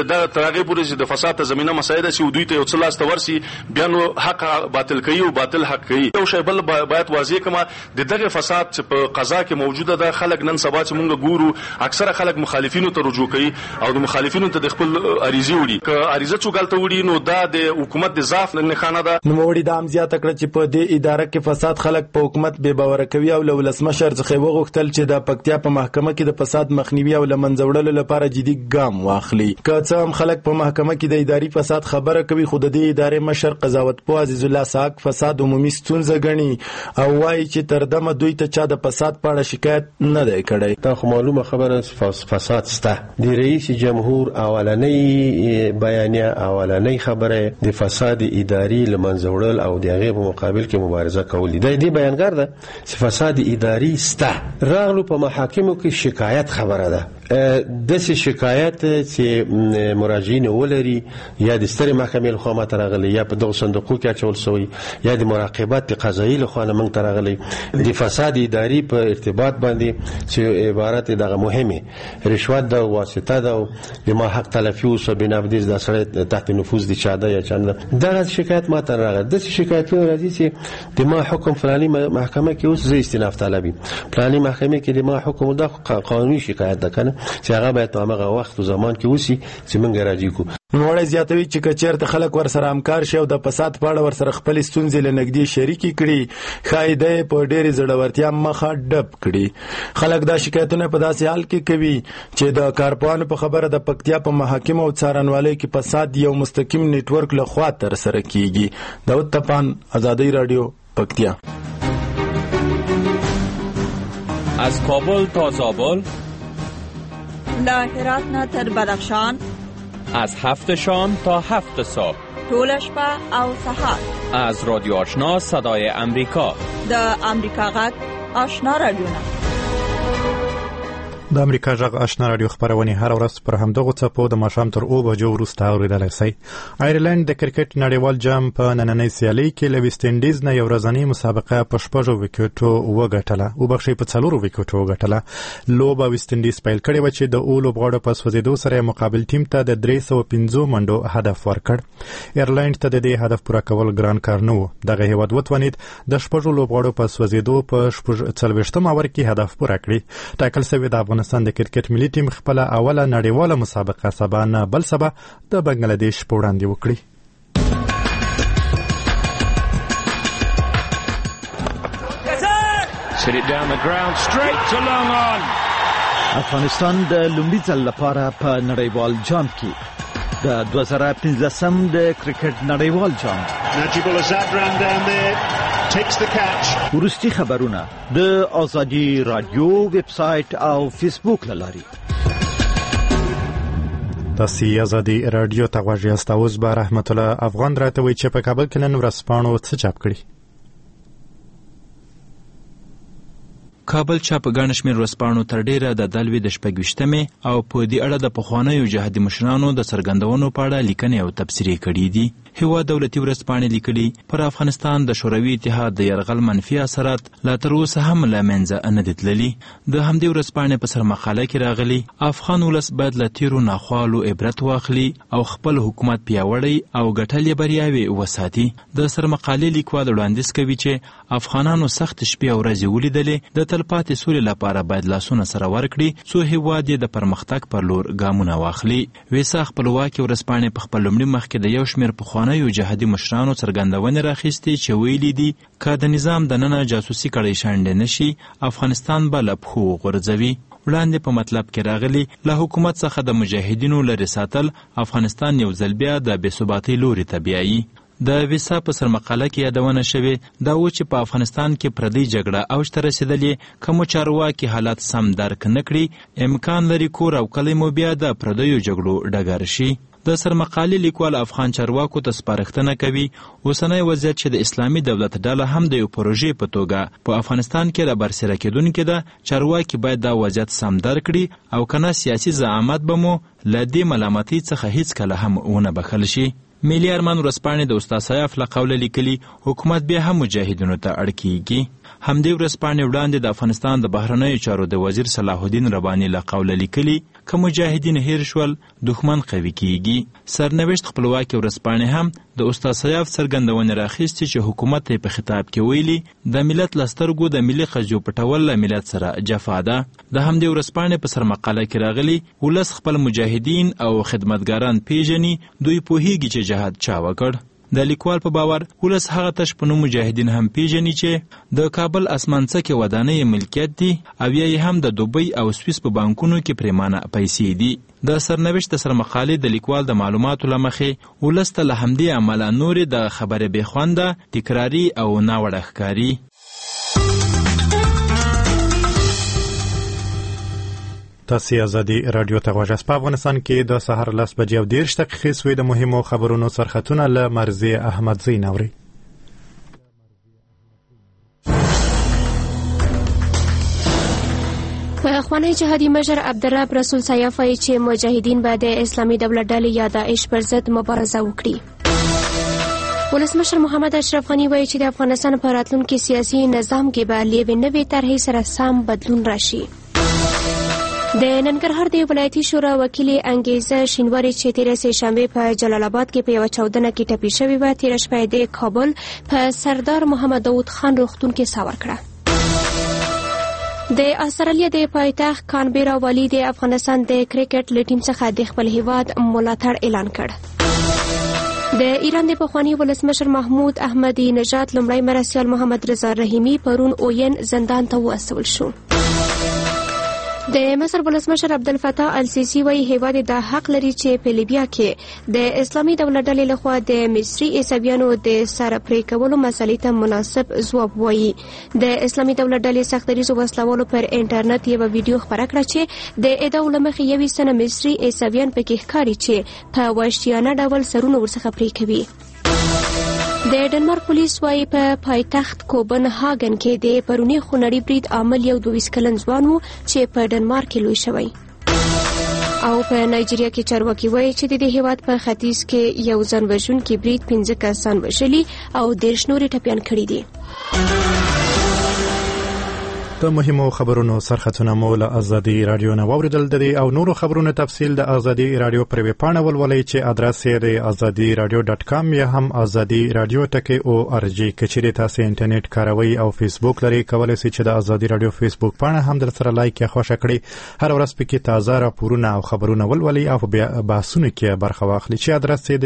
هغه پورې د فساد ته زمينه مساعده سي دوی ته یو څه لاس ته ورسي بیا نو حق باطل کوي او باطل حق کوي. یو شی بل باید واضح کما د دغه فساد چې په قضا کې موجوده ده خلک نن سبا چې مونږ ګورو اکثره خلک مخالفینو ته رجوع کوي او د مخالفینو ته د خپل اریزي وړي که اریزه چوغالته وړي نو دا د حکومت د ضعف نه خانه ده. نو وړي د امزیات کړ چې په دې اداره کې فساد خلک په حکومت به باور کوي او ولسمشر څخه وغوښتل چې د پکتیا په محکمه کې د فساد مخنیوي او لمنځوړلو لپاره جدي ګام واخلي. که څه هم خلک په محکمه کې د اداري فساد خبره کوي خو د دې ادارې مشر قضاوت پوه عزیز الله ساق فساد عمومي ستونزه ګڼي او وایي چې تر دمه دوی ته چا د فساد په اړه شکایت نه دی کړی. تا خو معلومه خبره فساد سته. د رئیس جمهور اولنۍ بیانیه اولنۍ خبره د فساد اداري لمنځوړل او د هغه په مقابل کې مبارزه کول دي. د دې بیانګر ده چې فساد اداري سته. راغلو په محاکمو کې شکایت خبره ده. د شکایت چې مراجعین ولري یا د ستر محکمې لخوا ما ترغلي یا په دغه صندوقو کې اچول شوی یا د مراقبت قضایي لخوا نه موږ ترغلي د فساد اداري په ارتباط باندې چې عبارت دغه مهمه رشوت ده واسطه ده د ما حق تلفي او بنا بدیز د سره تحت نفوذ دي چاده یا چنده دغه شکایت ما ترغلي د شکایتونو راځي چې د ما حکم فلاني محکمه کې اوس زه استئناف طلبي فلاني محکمه کې د ما حکم د قانوني شکایت ده کنه چې هغه باید په هغه وخت او زمان کې وسی چې موږ راځي کو. نوړی زیاتوي چې کچېرته خلک ورسره همکار شي او د فساد په اړه ورسره خپل ستونزې له نږدې شریکې کړي ښایي دی په ډېرې زړورتیا مخه ډب کړي. خلک دا شکایتونه په داسې حال کې کوي چې د کارپوهانو په خبره د پکتیا په محاکمو او څارنوالۍ کې فساد یو مستقیم نیټورک له خوا ترسره کیږي. داود طپان آزادی رادیو پکتیا. از کابل تا زابل، له هرات نه تر بدخشان، از 7 شام تا 7 صبح، ټول شپه او سحر، از رادیو آشنا صدای امریکا، د امریکا غږ آشنا رادیو. د امریکا غږ آشنا رادیو خبرونه هر ورځ پر همدغه څپو د ماښام تر 2 بجو وروسته اوریدلای شئ. آیرلند د کرکټ نړیوال جام په نننۍ سیالي کې له ویسټ انډیز نه یو ورځنی مسابقه په 6 وکټو وګټله او بخښي په 4 وکټو وګټله. لوبه ویسټ انډیز پیل کړې و چې د اولو بغاړو په سوځېدو سره مقابل ټیم ته د 315 منډو هدف ورکړ. ایرلند ته د دې هدف پوره کول ګران کار نه و. دغه هیواد وتوانید د 6 لوبغاړو په سوځېدو په 40 اوور کې هدف پوره کړي. ټاکل شوی د افغانستان د کرکټ ملي ټیم خپل اوله نړیواله مسابقه سبا نه بل سبا د بنگلاديش په وړاندې وکړي. افغانستان د لومړي ځل لپاره په نړیوال جام کې د 2015 د کرکټ نړیوال جام ورستي خبرونه د آزادی رادیو ویب سټ او فیسبوک لاري. تاسو آزادی رادیو ته غواړئ استاوس به رحمت الله افغان راته وی چې په کابل کې نن ورځپاڼو څه چاپ کړي. کابل چاپ غاڼ شمیر ورځپاڼو تر ډیره د دلوي د شپږوشتمې او په دې اړه د پخوانیو جهادي مشرانو د څرګندونو په اړه لیکنې او تبصرې کړي دي. هوا دولتي ورځپاڼې لیکلي پر افغانستان د شوروي اتحاد د یرغل منفي اثرات لا تر اوسه هم له منځه نه دي تللي. د همدې ورځپاڼې په سر مقاله کې راغلي افغان ولس باید له تیرو ناخوالو عبرت واخلي او خپل حکومت پیاوړی او ګټلې بریاوي وساتي. د سر مقالې لیکوال وړاندیز کوي چې افغانانو سخت شپې او ورځې ولیدلې د تلپاتې سولې لپاره باید لاسونه سره ورکړي څو هیواد یې د پرمختګ پر لور ګامونه واخلي. ویسا خپلواکي ورځپاڼې په خپل لومړي مخ کې د یو شمېر پخوانیو جهادي مشرانو څرګندونې راخیستې چې ویلي دي که د نظام دننه جاسوسي کړی شانډې نشي افغانستان به له پښو وغورځوي. وړاندې په مطلب کې راغلي له حکومت څخه د مجاهدینو لرې ساتل افغانستان یو ځل بیا د بې ثباتۍ لوري ته بیایي. د ویسا په سر مقاله کې یادونه شوې دا و چې په افغانستان کې پردی جګړه اوج ته رسېدلې کومو چارواکي حالات سم درک نه کړي امکان لري کور او کلی مو بیا د پردیو جګړو ډګر شي. د سرمقالې لیکوال افغان چارواکو ته سپارښتنه کوي اوسنی وضعیت چې د اسلامي دولت ډله هم د یو پروژې په توګه په افغانستان کې را برسېره کېدونکې ده چارواکي باید دا وضعیت سم درک کړي او کنه سیاسي زعامت به مو له دې ملامتۍ څخه هیڅکله هم ونه بخښل شي. ملي ارمان ورځپاڼې د استاد سیاف له قوله لیکلي حکومت بیا هم مجاهدینو ته اړ کیږي. همدې ورځپاڼې وړاندې د افغانستان د بهرنیو چارو د وزیر صلاح الدین رباني له قوله لیکلي که مجاهدین هیر شول دښمن قوي کیږي. سرنوشت خپلواکي ورځپاڼې هم د استاد سیاف څرګندونې راخیستې چې حکومت یې په خطاب کې ویلي د ملت له سترګو د ملي قضیو پټول له ملت سره جفا ده. د همدې ورځپاڼې په سرمقاله کې راغلي ولس خپل مجاهدین او خدمتګاران پیژني، دوی پوهیږي چې جهاد چا وکړ. د لیکوال په باور ولس هغه تش په نوم مجاهدین هم پیژني چې د کابل اسمانڅکې ودانۍ ملکیت دي او یا هم د دوبۍ او سویس په بانکونو کې پریمانه پیسې دي. د سرنوشت د سرمقالې د لیکوال د معلوماتو له مخې ولس ته له همدې امله نورې د خبرې بې خونده، تکراري او ناوړه ښکاري. تاسې ازادي راډیو ته غوږ یاست. په افغانستان کې د سهار 10:10 سوی د مهمو خبرونو سرخطونه له مرضیه احمدزی نوري. په خوانی جهادي مشر عبدالرب رسول سیاف وایي چې مجاهدین به د اسلامي دولت ډلې یا داعش پر ضد مبارزه وکړي. ولسمشر محمد اشرف غني وایي چې د افغانستان په راتلونکي سیاسي نظام کې به له یوې نوې طرحې سره سم بدلون راشي. د ننګرهار د ولایتي شورا وکیل انګیزه شینواری چې تېره سهشنبه په جلال آباد کې په یوه چاودنه کې ټپي شوې وه، تېره شپه د کابل په سردار محمد داود خان روغتون کې ساه ورکړه. د استرالیا د پایتخت کانبرا والي د افغانستان د کرکټ له ټیم څخه د خپل هیواد ملاتړ اعلان کړ. د ایران د پخواني ولسمشر محمود احمدی نژاد لومړی مرستیال محمد رضا رحیمي پرون اوین زندان ته واستول شو. د مصر ولسمشر عبدالفتاح السیسی وایي هیواد د حق لري چې په لیبیا کې د اسلامي دولت ډلې لخوا د مصري عیسویانو د سره پرې کولو مسلې ته مناسب ځواب وایي. د اسلامي دولت ډلې سختدریزو وسلوالو پر انټرنیټ یوه ویډیو خپره کړه چې د ادعاو له مخې 20 تنه مصري عیسویان پکې ښکاري چې په وحشیانه ډول سرونه ورڅخه پرې کوي. د ډنمارک پولیس وایي په پایتخت کوپنهاګن کې د پروني خونړي برید عامل یو 22 کلن ځوان و چې په ډنمارک کې لوی شوی. او په نایجیریا کې چارواکي وایي چې د دې هیواد په ختیځ کې یو ځان وژونکي برید 15 کسان وژلي او 13 نورې ټپیان کړي دي. د مهمو خبرونو سرخطونه مو له ازادي راډیو نه واوریدل. د دې او نورو خبرونو تفصیل د ازادي راډیو پر ویب پاڼه ولولئ چې ادرس یې د azadiradio.com یا هم azadiradio.org. کچېرې تاسو انټرنیټ کاروئ او فیسبوک لرئ، کولی شئ چې د ازادي راډیو فیسبوک پاڼه هم درسره لایک یا خوښه کړئ. هر ورځ پکې تازه راپورونه او خبرونه ولولئ او په بحثونو کې برخه واخلئ چې ادرس یې د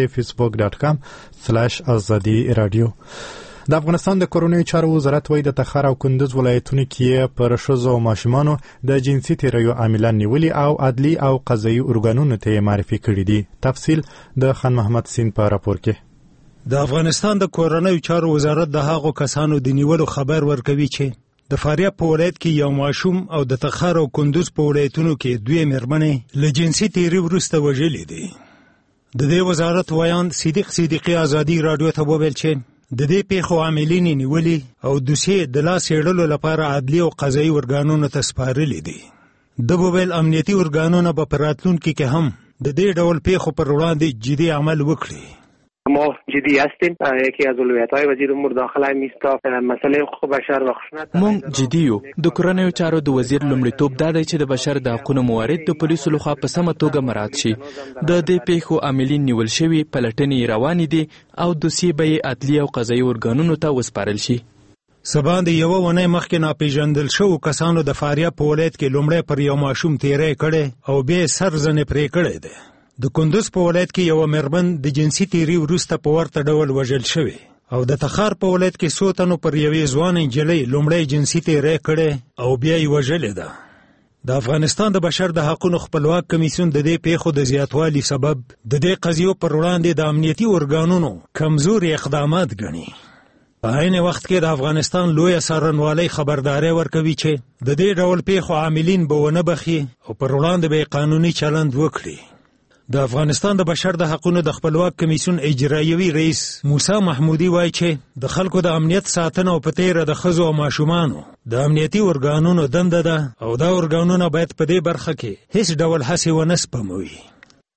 facebook.com/azadiradio. د افغانستان د کورنیو چارو وزارت وایي د تخار او کندوز ولایتونو کې پر ښځو او ماشومانو د جنسي تیریو عاملان نیولي او عدلي او قضایي ارګانونو ته معرفي کړي دي. تفصیل د خان محمد سین په راپور کې. د افغانستان د کورنیو چارو وزارت د هغو کسانو د نیولو خبر ورکوي چې د فاریاب په ولایت کې یو ماشوم او د تخار او کندوز په ولایتونو کې دوی مېرمنې له جنسي تیری وروسته وژلې دي. د دې وزارت ویان صدیقي ازادي راډیو ته وویل چې د دې پیښو عاملین نیولي او دوسیې د لاس یړلو لپاره عدلي او قضایي ارګانونو ته سپارلي دي. د وویل امنیتي ارګانونه به په راتلونکي کې هم د دې ډول پیښو پر وړاندې جدي عمل وکړي. ما جدی هستیم. یکی از اولویت‌های وزیر امور داخله میستا مسئله حقوق بشر و خشونت. مونږ جدي یو. د کورنیو چارو د وزیر لومړیتوب دا دی چې د بشر د حقوقو موارد د پولیسو لخوا په سمه توګه مراعات شي. د دې پیښو عاملین نیول شوي، پلټنې روانې دي او دوسیې به یې عدلي او قضایي ارګانونو ته وسپارل شي. سبا د یوه ونې مخکې ناپېژندل شوو کسانو د فاریاب په ولایت کې لومړی پر یو ماشوم تیری کړی او بیا یې سر ځنې پرې کړی دی. د کندوز په ولایت کې یو مېرمن د جنسي تیری وروسته په ورته ډول وژل شوې او د تخار په ولایت کې څو تنو پر یوې ځوانې نجلۍ لومړی جنسي تیری کړی او بیا یې وژلې ده. د افغانستان د بشر د حقوقو خپلواک کمیسیون د دې پیښو د زیاتوالي سبب د دې قضیو پر وړاندې د امنیتي ارګانونو کمزوري اقدامات ګڼي. په عین وخت کې د افغانستان لویه څارنوالۍ خبرداری ورکوي چې د دې ډول پیښو عاملین به ونه بخي او پر وړاندې به قانوني چلند وکړي. د افغانستان د بشر د حقوقو د خپلواک کمیسیون اجرایوي رئیس موسی محمودي وایي چې د خلکو د امنیت ساتنه او په تیره د ښځو او ماشومانو د امنیتي ارګانونو دنده ده او دا ارګانونه باید په دې برخه کې هیڅ ډول هڅې ونه سپموي.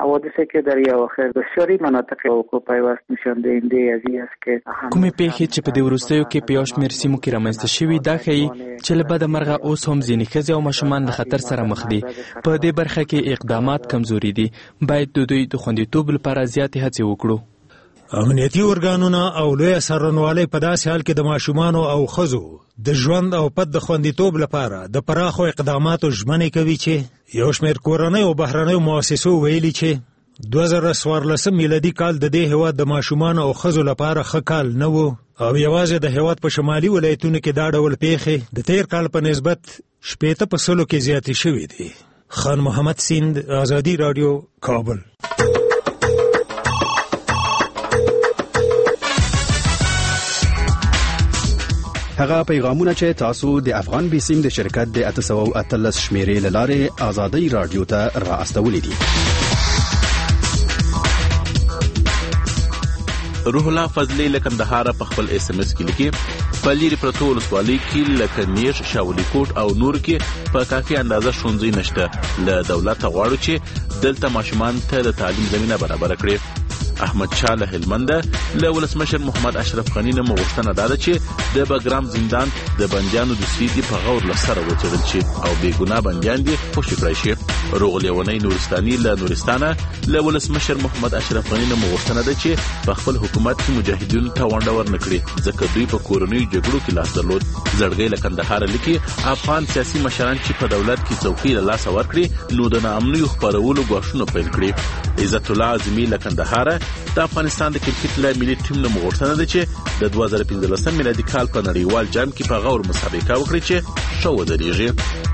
حوادثی که در اواخر بسیاری مناطق وقوع پیوست نشان دهنده از این است که کومې پیښې چې په دې وروستیو کې په یو شمېر سیمو کې رامنځته شوي دا ښیي چې له بده مرغه اوس هم ځینې ښځې او ماشومان له خطر سره مخ دي. په دې برخه کې اقدامات کمزوري دي. باید د دوی د خوندیتوب لپاره زیاتې هڅې وکړو. امنیتي ارګانونه او لوی څارنوالۍ په داسې حال کې د ماشومانو او ښځو د ژوند او پد د خوندیتوب لپاره د پراخو اقداماتو ژمنې کوي چې یو شمېر کورنۍ او بهرنیو مؤسسو ویلي چې 2014 میلادي کال د دې هېواد د ماشومانو او ښځو لپاره ښه کال نه و او یوازې د هېواد په شمالي ولایتونو کې دا ډول پیښې د تیر کال په نسبت 80% کې زیاتې شوې دي. خان محمد سیند، آزادي رادیو، کابل. هغه پیغامونه چې تاسو د افغان بیسیم د شرکت د 813 شمیرې لاره آزادي رادیو ته راستولې دي. روح الله فضلی له کندهار په خپل اس ام اس کې لیکي په لیري پروتو ولسوالۍ کې لکه نیش، شاولی کوټ او نور کې په کافي اندازه ښوونځي نشته. له دولت غواړو چې دلته ماشومان ته د تعلیم زمينه برابر کړي. احمد شاه له هلمند له ولسمشر محمد اشرف غنی نه مغوښتنه ده چې د بګرام زندان د بنديانو د سیدي په غور لسره وچړل شي او بې ګناه بنديان دي خوشی کړی شي. روغلیونی نورستاني له نورستانه له ولسمشر محمد اشرف غنی نه مغوښتنه ده چې په خپل حکومت کې مجاهدینو ته ونډه ورنکړي ځکه دوی په کورنیو جګړو کې لاس درلود. زړګی له کندهار لیکي افغان سیاسي مشران چې په دولت کې څوکۍ له لاس ورکړي نو د ناامنیو خبرولو غوښتنه پیل کړي. عزت الله اعظمي له کندهار د افغانستان د کرکټ له ملي ټیم نه مغوښتنه ده چې د 2015 میلادي کال په نړیوال جام کې په غور مسابقه وکړي چې شو ودرېږي.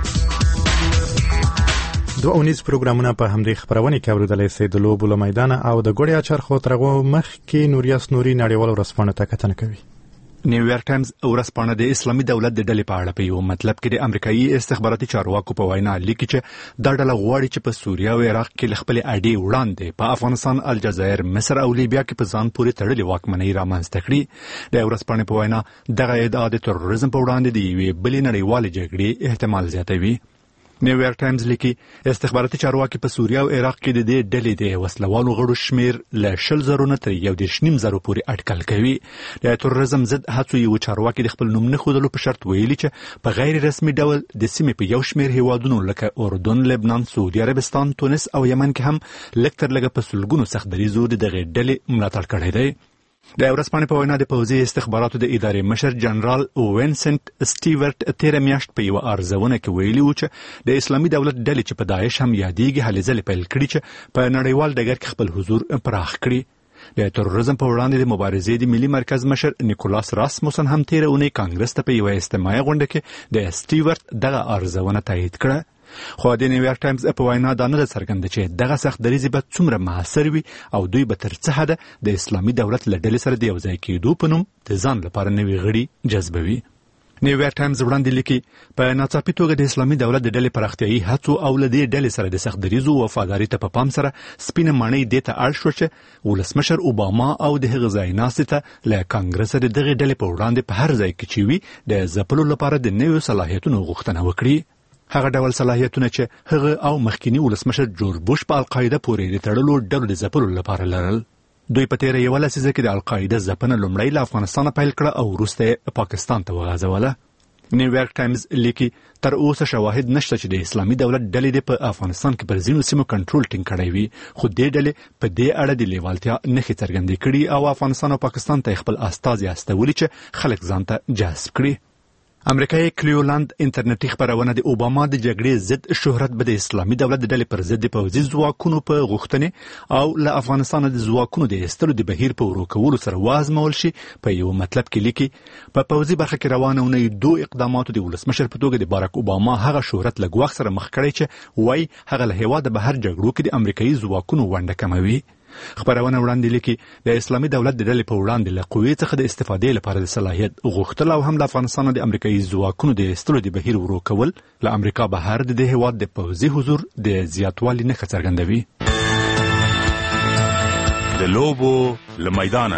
دوه اونیز پروګرامونه په همدې خبرونه کې اوریدلای شئ. د لوبو له میدان او د ګوړیا چرخو ترغو مخ کې نوریاس نوري نړیوال ورځپاڼه ته کتنه کوي. نیویارک ټایمز ورځپاڼه د اسلامي دولت د ډلې په اړه په یو مطلب کې د امریکایي استخباراتي چارواکو په وینا لیکي چې دا ډله غواړي چې په سوریه او عراق کې خپل اډې وړاندې په افغانستان، الجزایر، مصر او لیبیا کې په ځان پورې تړلې واکمنۍ رامنځته کړي. د ورځپاڼې په وینا دغه ادعا د تروریزم په وړاندې د یوې بلې نړیوالې جګړې احتمال زیاتوي. نیویارک ټایمز لیکي استخباراتي چارواکي په سوریه او عراق کې د دې ډلې د وسلوالو غړو شمیر له 20,000 تر 1.5 پورې اټکل کوي. د تروریزم ضد هڅو یو چارواکي د خپل نوم نه ښودلو په شرط ویلي چې په غیر رسمي ډول د سیمې په یو شمیر هیوادونو لکه اردن، لبنان، سعودي عربستان، تونس او یمن کې هم لږ تر لږه په سلګونو سختدریزو د دغې ډلې ملاتړ کړی دی. د ورځپاڼې په وینا د پوځي استخباراتو د ادارې مشر جنرال وینسنت سټیورټ تیر میاشت په یو ارزونه کې ویلي و چې د اسلامي دولت ډلې چې په داعش هم یادېږي هلې ځلې پیل کړي چې په نړیوال ډګر کې خپل حضور پراخ کړي. د تروریزم په وړاندې د مبارزې د ملي مرکز مشر نیکولاس راسموسن هم تیر اونۍ کانګرس ته په یو اجتماعي غونډه کې د سټیورټ دغه ارزونه تایید کړه. خو د نیویارک ټایمز په وینا دا نه څرګنده چې دغه سختدریزي به څومره موثر وي او دوی به تر څه حده د اسلامي دولت له ډلې سره د یوځای کېدو په نوم د ځان لپاره نوي غړي جذبوي. نیویارک ټایمز وړاندې لیکي په ناڅاپي توګه د اسلامي دولت د ډلې پراختیایي هڅو او له دې ډلې سره د سختدریزو وفاداري ته په پام سره سپینه ماڼۍ دې ته اړ شو چې ولسمشر اوباما او د هغه ځای ناستې ته له کانګرس د دغې ډلې په وړاندې په هر ځای کې چې وي د ځپلو لپاره د نویو صلاحیتونو غوښتنه وکړي. هغه ډول صلاحیتونه چې هغه او مخکینی ولسمشر جورج بوش په القاعده پورې د تړلو ډلو د ځپلو لپاره لرل. دوی په تیر یو لسیزه کې د القاعده ځپنه لومړی له افغانستان پیل کړه او وروسته پاکستان ته وغځوله. نیویارک ټایمز لیکي تر اوسه شواهد نشته چې د اسلامي دولت ډلې په افغانستان کې پر ځینو سیمو کنټرول ټینګ کړی وي، خو دې ډلې په دې اړه د لیوالتیا نښې څرګندې کړي او افغانستان او پاکستان ته خپل استازي استولي چې خلک ځان ته جذب کړي. امریکایي کلیولند انټرنیټي خبرونه د اوباما د جګړې ضد شهرت به د اسلامي دولت د ډلې پر ضد د پوځي ځواکونو په غوښتنې او له افغانستان د ځواکونو د ایستلو د بهیر په ورو کولو سره وازمول شي. په یو مطلب کې لیکي په پوځي برخه کې روانه اونۍ دوه اقداماتو د ولسمشر په توګه د باراک اوباما هغه شهرت لږ وخت سره مخ کړی چې وایي هغه له هېواده بهر جګړو کې د امریکایي ځواکونو ونډه کموي. خبرونه وړاندې لیکي د اسلامي دولت د ډلې په وړاندې له قوې څخه د استفادې لپاره د صلاحیت غوښتل او هم له افغانستان د امریکایي ځواکونو د ایستلو د بهیر ورو کول له امریکا بهر د دې هېواد د پوځي حضور د زیاتوالي نښه څرګندوي. د لوبو له میدانه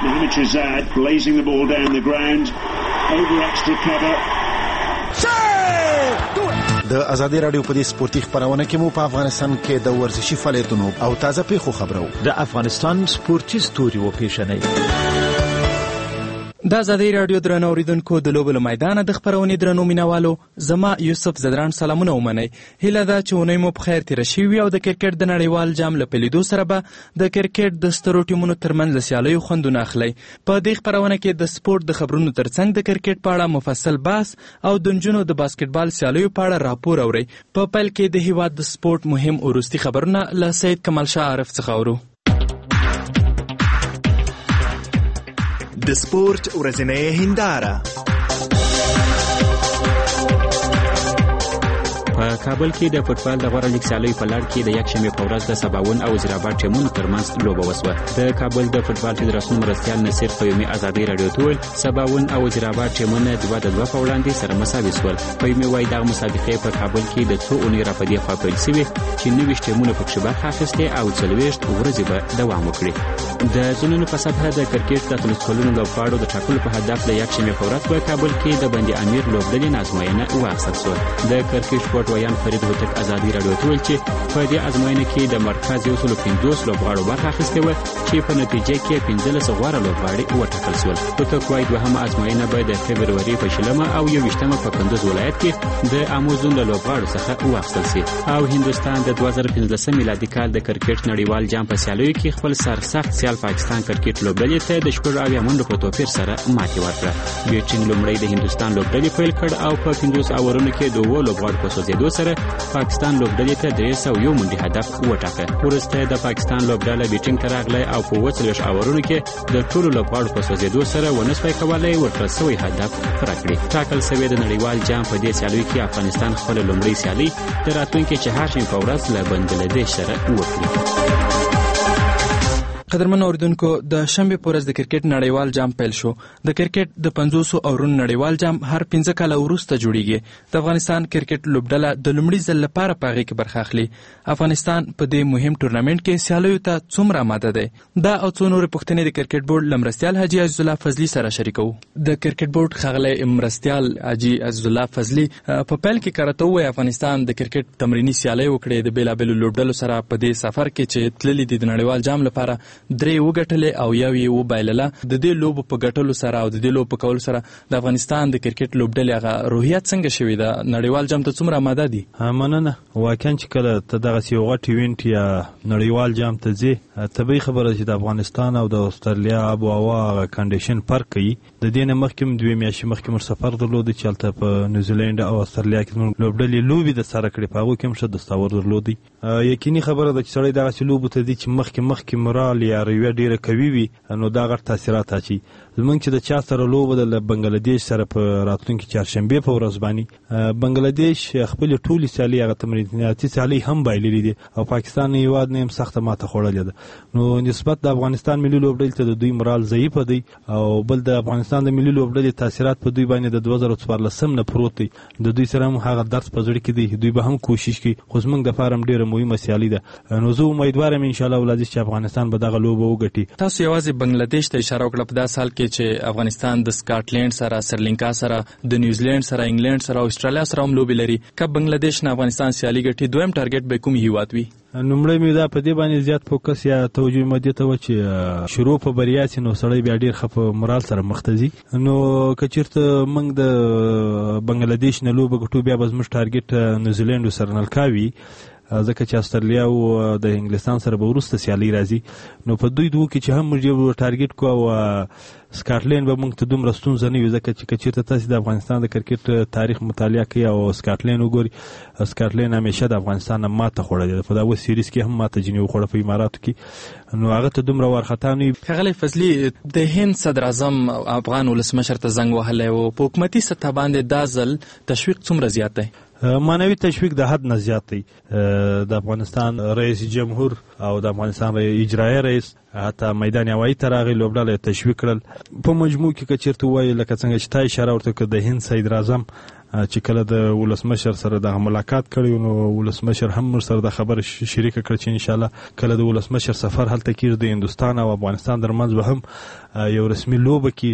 د ازادي رادیو په دې سپورتي خبرونه کې مو په افغانستان کې د ورزشي فعالیتونو او تازه پیښو خبرو د افغانستان سپورتي ستوري و پیښنې. د ازادي رادیو درنو اوریدونکو د لوبو میدان د خبرونې درنو مینوالو زما یوسف زدران سلامونه ومنئ. هیله ده چې اونۍ مو په خیر تیره شوې او د کرکټ د نړیوال جام له پیلېدو سره به د کرکټ د سترو ټیمونو ترمنځ له سیالیو خوندونه اخلئ. په دې خبرونه کې د سپورت د خبرونو ترڅنګ د کرکټ په اړه مفصل بحث او د نجونو د باسکټبال سیالیو په اړه راپور اورئ. په پیل کې د هیواد د سپورت مهم وروستي خبرونه له سید کمال شاه عارف څخه اورو. د سپورت ورځنۍ هنداره. په کابل کې د فوټبال د غوره لیګ سیالیو په لړ کې د یکشنبې په ورځ د سباوون او وزیرآباد ټیمونو ترمنځ لوبه وسوه. د کابل د فوټبال فدراسیون مرستیال نصیر قیومي ازادي رادیو ته وویل سباوون او وزیرآباد ټیمونه 2-2 په وړاندې سره مساوي شول. قیومي وایي دغه مسابقې په کابل کې د څو اونۍ راپدې خوا پیل شوې چې 90 ټیمونه پکښې برخه اخیستې او 40 ورځې به دوام وکړي. د ځوانانو په سطحه د کرکټ د 13 کلونو لوبغاړو د ټاکلو په هدف د یکشنبې په ورځ په کابل کې د بند امیر لوبډلې ازموینه واخیستل شوه. د کرکټ سپورټ ویان فرید هوتک ازادي رادیو ته ویل چې په دې ازموینه کې د مرکز 150 لوبغاړو برخه اخیستې وه چې په نتیجه کې 15 غوره لوبغاړي وټاکل شول. هوتک وایي دوهمه ازموینه به د فبروري په 20 او 21 په کندوز ولایت کې د اموزون له لوبغاړو څخه واخیستل شي. او هندوستان د 2015 میلادي کال د کرکټ نړیوال جام په سیالیو کې خپل سرسخت سیال پاکستان کرکټ لوبډلې ته د 8 منډو په توپیر سره ماتې ورکړه. بیټینګ لومړی د هندوستان لوبډلې پیل کړ او په 15 اورونو کې د 2 لوبغاړو په سوځېدو سره پاکستان لوبډلې ته 301 منډي هدف وټاکه. وروسته د پاکستان لوبډله بیټینګ ته راغله او په 40 اورونو کې د ټولو لوبغاړو په سوځېدو سره ونسوي کولای ورکړل شوی هدف پوره کړي. ټاکل شوی د نړیوال جام په دې سیالیو کې افغانستان خپل لومړی سیالي د راتلونکي چهارشنبې په ورځ له بنگلادیش سره وکړي. قدرمن اوریدونکو د شنبه په ورځ د کرکټ نړیوال جام پیل شو. د کرکټ د 500 اورونو نړیوال جام هر 15 کاله وروسته جوړیږي. د افغانستان کرکټ لوبډله د لومړي ځل لپاره په هغې کې برخه اخلي. افغانستان په دې مهم ټورنمنټ کې سیالیو ته څومره آماده دی؟ دا او څو نورې پوښتنې د کرکټ بورډ له مرستیال حاجي عزیز الله فضلي سره شریکو. د کرکټ بورډ ښاغلی مرستیال حاجي عزیز الله فضلي په پیل کې کارته ووایي افغانستان د کرکټ تمریني سیالۍ وکړې د بېلابېلو لوبډلو سره په دې سفر کې چې تللي دي د نړیوال جام لپاره 3 وګټلې او یو یې وبایلله. د دې لوبو په ګټلو سره او د دې لوبو په کولو سره د افغانستان د کرکټ لوبډلې هغه روحیت څنګه شوې ده؟ نړیوال جام ته څومره آماده دي؟ مننه. واقعا چې کله ته دغسې یو غټ ایونټ یا نړیوال جام ته ځې طبیعي خبره چې د افغانستان او د استرالیا آب و هوا هغه کنډیشن فرق کوي. د دې نه مخکې 2 میاشتې مخکې موږ سفر درلود چې هلته په نیوزیلینډ او استرالیا کې موږ لوبډلې لوبې د سره کړې، په هغو کې هم ښه دستاور درلودی. یقیني خبره ده چې سړی دغسې لوبو ته ځي چې مخکې مرال یا رویه ډېره قوي وي نو دا غټ تاثیرات اچي. زمونږ چې د چا سره لوبه ده له بنګلادیش سره په راتلونکي چهارشنبې په ورځ باندې بنګلادیش خپلې ټولې سیالۍ هغه تمریناتي سیالۍ هم بایللې دي او پاکستان هېواد نه هم سخته ماته خوړلې ده. نو نسبت د افغانستان ملي لوبډلې ته د دوی مرال ضعیفه دی او بل د افغانستان د ملي لوبډلې تاثیرات په دوی باندې د 2014 نه پروت دی. د دوی سره هم هغه درس په زړه کې دی، دوی به هم کوشش کوي، خو زموږ د فارم ډېره مهمه سیالي ده. نو زه امیدوار یم انشاءالله ولادي چې افغانستان به دغه لوبه وګټي. تاسو یوازې بنگلادیش ته اشاره وکړه په داسې حال کې چې افغانستان د سکاټلند سره، سریلانکا سره، د نیوزیلند سره، انګلند سره او استرالیا سره هم لوبې لري. که بنگلادیش نه افغانستان سیالي ګټي دویم ټارګټ به کوم هیواد وي؟ لومړی مې دا په دې باندې زیات فوکس یا توجه مې دې ته و چې شروع په بریا سي نو سړی بیا ډېر ښه په مرال سره مخ ته ځي. نو که چېرته موږ د بنګلادیش نه لوبه ګټو بیا به زموږ ټارګټ نیوزیلند او سریلانکا وي، ځکه چې استرالیا او د انګلستان سره به وروسته سیالي راځي. نو په دوی دوه کې چې هم موږ یو ټارګټ کو او سکاټلند به موږ ته دومره ستونزه نه وي، ځکه چې که چېرته تاسې د افغانستان د کرکټ تاریخ مطالعه کوي او سکاټلند وګوري، سکاټلند همیشه د افغانستان نه ماته خوړلې ده. په دا اوس سیریز کې هم ماته ځینې وخوړه په اماراتو کې، نو هغه ته دومره وارخطا نه وي. ښاغلی فضلي، د هند صدر اعظم افغان ولسمشر ته زنګ وهلی و، په حکومتي سطح باندې دا ځل تشویق څومره زیات دی؟ معنوي تشویق د حد نه زیات دی. د افغانستان رئیس جمهور او د افغانستان اجرایي رئیس حتی میدان هوایي ته راغی، لوبډله تشویق کړل. په مجموع کې که چېرته ووایي لکه څنګه چې تا اشاره ورته کړه د هند صدر اعظم چې کله د ولسمشر سره د ملاقات کړی نو ولسمشر هم سره د خبر شریک کړ چې ان شاء الله کله د ولسمشر سفر هلته کېږي د هندوستان او افغانستان ترمنځ به هم یو رسمي لوبه کېږي.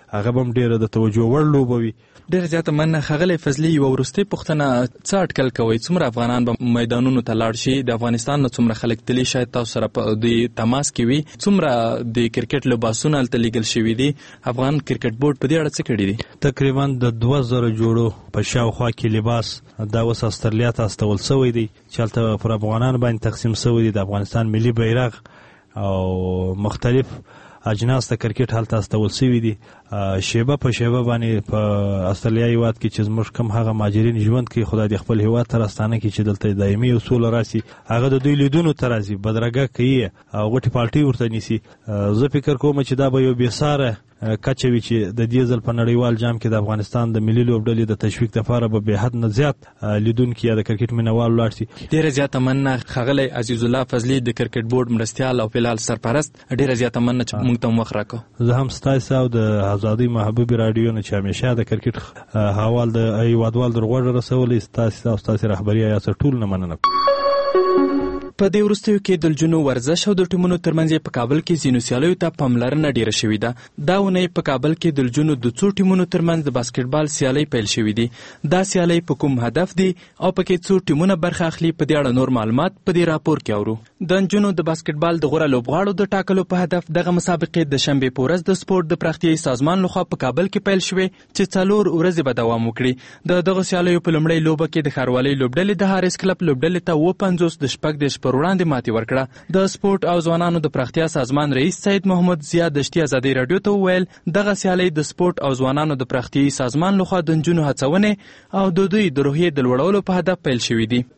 هغه هم ډیره د توجه وړ لوبه وي. ډېر زیاته مننه ښاغلی فضلي. یوه وروستۍ پوښتنه، څه اټکل کوئ څومره افغانان به میدانونو ته لاړ شي؟ د افغانستان نه څومره خلک تلي شاید تاسو سره په د تماس کې وي؟ څومره د کرکټ لباسونه هلته لیږل شوي دي؟ افغان کرکټ بورډ په دې اړه څه کړي دي؟ تقریبا د 2000 جوړو په شاوخوا کې لباس دا اوس استرالیا ته استول شوی دی چې هلته پر افغانانو باندې تقسیم شوی دی. د افغانستان ملي بیرغ او مختلف اجناس ته کرکټ هلته استول شوي دي. شیبه په شیبه باندې په استرالیا هیواد کې چې زموږ کم هغه مهاجرین ژوند کوي، خدای دې خپل هیواد ته راستانه کړي چې دلته دایمي او سوله راسي. هغه د دوی لیدونو ته راځي، بدرګه کوي او غټې پالټۍ ورته نیسي. زه فکر کوم چې دا به یو بېساره کچه وي چې د دې ځل په نړیوال جام کې د افغانستان د ملي لوبډلې د تشویق لپاره به بې حد نه زیات لیدونکي یا د کرکټ مینوال ولاړ شي. ډېره زیاته مننه ښاغلی عزیز الله فضلي د کرکټ بورډ مرستیال او فلحال سرپرست. ډېره زیاته مننه چې موږ ته وخت راکړو. زه هم ستاسو او د آزادۍ محبوب رادیو نه چې همیشه د کرکټ حوال د هیوادوال در غوږ رسولی، ستاسو او ستاسو رهبري یا ټول نه مننه. په دې وروستیو کې د نجونو ورزش او د ټیمونو ترمنځ په کابل کې ځینو سیالیو ته پاملرنه ډیره شوې ده. دا اونۍ په کابل کې د نجونو د څو ټیمونو ترمنځ د باسکټبال سیالۍ پیل شوې دي. دا سیالۍ په کوم هدف دي او پکې څو ټیمونه برخه اخلي، په دې اړه نور معلومات په دې راپور کې اورو. د نجونو د باسکټبال د غوره لوبغاړو د ټاکلو په هدف دغه مسابقې د شنبې په ورځ د سپورت د پراختیایي سازمان لخوا په کابل کې پیل شوې چې 4 ورځې به دوام وکړي. د دغه سیالیو په لومړۍ لوبه کې د ښاروالۍ لوبډلې د هاریس کلب لوبډلې ته 50 د شپږ دیرش پر وړاندې ماتې ورکړه. د سپورت او ځوانانو د پراختیا سازمان رئیس سید محمد ضیا دشتي ازادي رادیو ته وویل دغه سیالۍ د سپورت او ځوانانو د پراختیایي سازمان لخوا د نجونو هڅونې او د دوی د روحیې د لوړولو په هدف پیل شوي دي.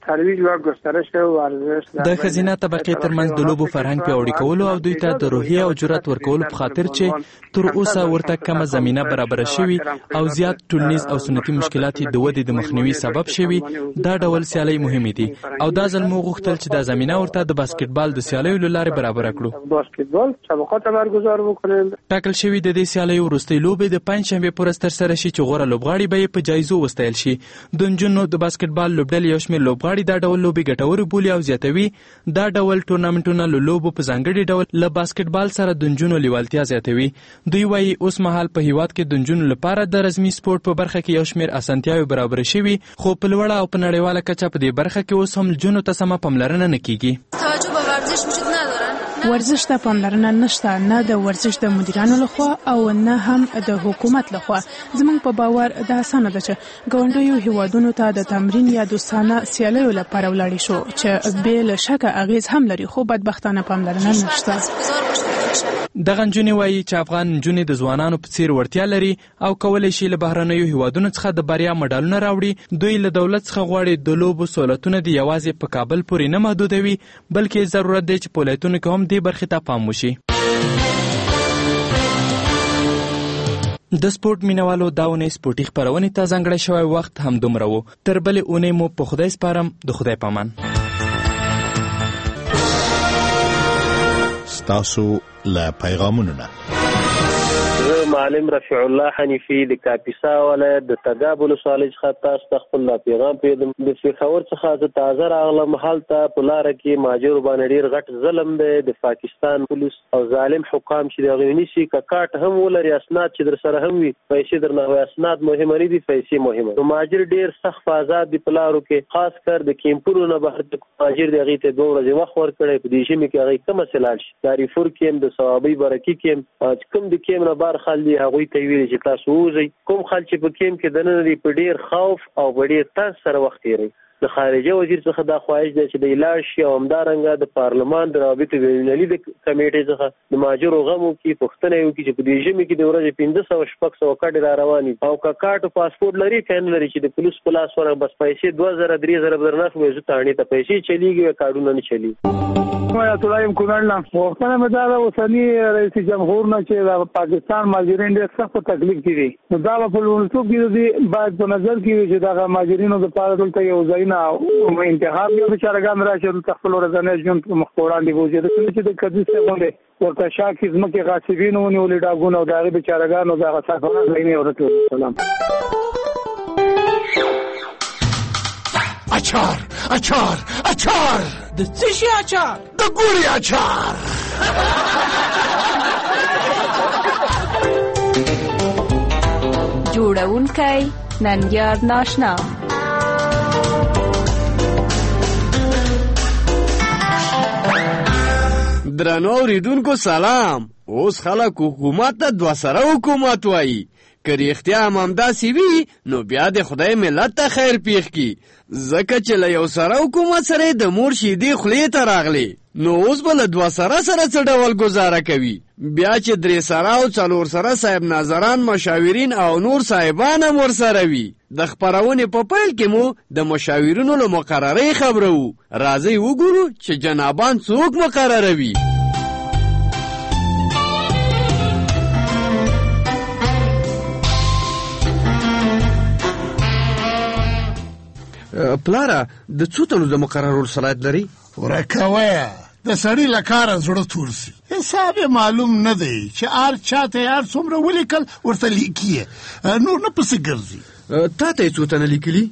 د ښځینه طبقې ترمنځ د لوبو فرهنګ پیاوړي کولو او دوی ته د روحیې او جرأت ورکولو په خاطر چې تر اوسه ورته کمه زمینه برابره شوي او زیات ټولنیز او سنتي مشکلات د ودې د مخنیوي سبب شوي، دا ډول سیالۍ مهمې دي او دا ځل موږ غوښتل چې دا زمینه ورته د باسکټبال د سیالیو له لارې برابره کړو. باسکټبال سابقات برگزار وکړل. ټاکل شوي د دې سیالیو وروستۍ لوبې د پنجشنبې په ورځ ترسره شي چې غوره لوبغاړي به یې په جایزو وستایل شي. د نجونو د باسکټبال لوبډلې یو شمېر لوبغاړي دا ډول لوبې ګټورې بولي او زیاتوي دا ډول ټورنامنټونه له لوبو په ځانګړي ډول له باسکټبال سره د نجونو لیوالتیا زیاتوي. دوی وایي اوس مهال په هیواد کې د نجونو لپاره د رسمي سپورت په برخه کې یو شمېر اسانتیاوې برابرې شوي، خو په لوړه او په نړیواله کچه په دې برخه کې اوس هم نجونو ته سمه پاملرنه نه کیږي. ورزش ته پاملرنه نشته، نه د ورزش د مدیرانو لخوا او نه هم د حکومت لخوا. زموږ په باور دا اسانه ده چې ګاونډیو هیوادونو ته د تمرین یا دوستانه سیالیو لپاره ولاړ شو چې بې له شکه اغیز هم لري، خو بدبختانه پاملرنه نشته. دغه نجونې وایي چې افغان نجونې د ځوانانو په څیر وړتیا لري او کولی شي له بهرنیو هیوادونو څخه د بریا مډالونه راوړي. دوی له دولت څخه غواړي د لوبو سہولتونه د یوازې په کابل پورې نه محدودوي، بلکې ضرورت دی چې په ولایتونو کې هم دې برخې ته پام وشي. د سپورت مینوالو دا اونۍ سپورټي خپرونې ته ځانګړی شوی وخت همدومره و. تر بلې اونۍ مو په خدای سپارم. د خدای پامان. ستاسو له پیغامونو نه معلم رفیع الله حنیفی د کاپیسا ولایت د تګاب ولسوالۍ څخه تاسو ته خپل پیغام پیدم. د پېښور څخه زه تازه راغلم. هلته په لاره کې مهاجرو باندې ډېر غټ ظلم دی. د پاکستان پولیس او ظالم حکام چې د هغوی نیسي که کارت هم ولري، اسناد چې در سره هم وي، پیسې درنه وي. اسناد مهمه نه دي، پیسې مهمه. نو مهاجر ډېر سخت په آزاد دي په لارو کې، خاص کر د کیمپونو نه بهر د مهاجر د هغوی ته 2 ورځې وخت ورکړی. په دې ژمي کې هغوی کمه څه لاړ شي. داریفور کې هم د صوابۍ برکي کې هم چې کوم د کیم نه بار خال دي هغوی ته ویلي چې تاسو ووځئ. کوم خلک چې په کیم کې دننه دي په ډېر خوف او په ډېر ترس سره وخت تېروي. د خارجه وزیر څخه دا خواهش دی چې د لاړ شي او همدارنګه د پارلمان د روابطو بینالمللي د کمیټې څخه د مهاجرو غم وکړي، پوښتنه یې وکړي چې په دې ژمي کې د ورځې 500-600 کډې را روانې او که کارت او پاسپورټ لري که نه لري چې د پولیس په لاس ورغ بس پیسې 2000-3000 درنه خو زه تاڼې ته پیسې چلیږي، کارډونه نه چلیږي. آیت الله ام کونړ وختونه مې دا د اوسني رئیس جمهور نه چې د پاکستان مهاجرین ډېر سخت تکلیف کې دي، نو دا په لومړیتوب کې دي باید په نظر کې وي چې دغه مهاجرینو دپاره دلته یو ځایونه انتخاب یا بیچارهګان راشي دلته خپل ورځنی ژوند په مخ په وړاندې بوځي. داسې نه چې د کدي صاحب غوندې ورته شا کې ځمکې غاصبین ونیولې ډاګونه او د هغې بیچارهګانو دغه ساکانه ځایونه یې ورته سلام. اچار اچار اچار د څه شي اچار؟ د ګوري اچار. جوړونکی ننګیار ناشنا. درنو اوریدونکو سلام. اوس خلک حکومت ته دوه سره حکومت وایي. که رښتیا هم همداسې وي نو بیا د خدای ملت ته خیر پیښ کړي، ځکه چې له یو سره حکومت سره د مور شیدې خولې ته راغلې، نو اوس به له دوه سره څه ډول ګزاره کوي؟ بیا چې درې سره او څلور سره صاحب ناظران، مشاورین او نور صاحبان هم ورسره وي. د خپرونې په پیل کې مو د مشاورینو له مقررۍ خبرو. راځئ وګورو چې جنابان څوک مقرروي. پلاره د څو تنو د مقررولو صلاحیت لري؟ ورکویه د سړي له کاره زړه تور سي. حساب یې معلوم نه دی چې هر چاته یې هر څومره ولیکل ورته لیکي، نور نه پسې ګرځي. تا ته یې څو تنه لیکلي؟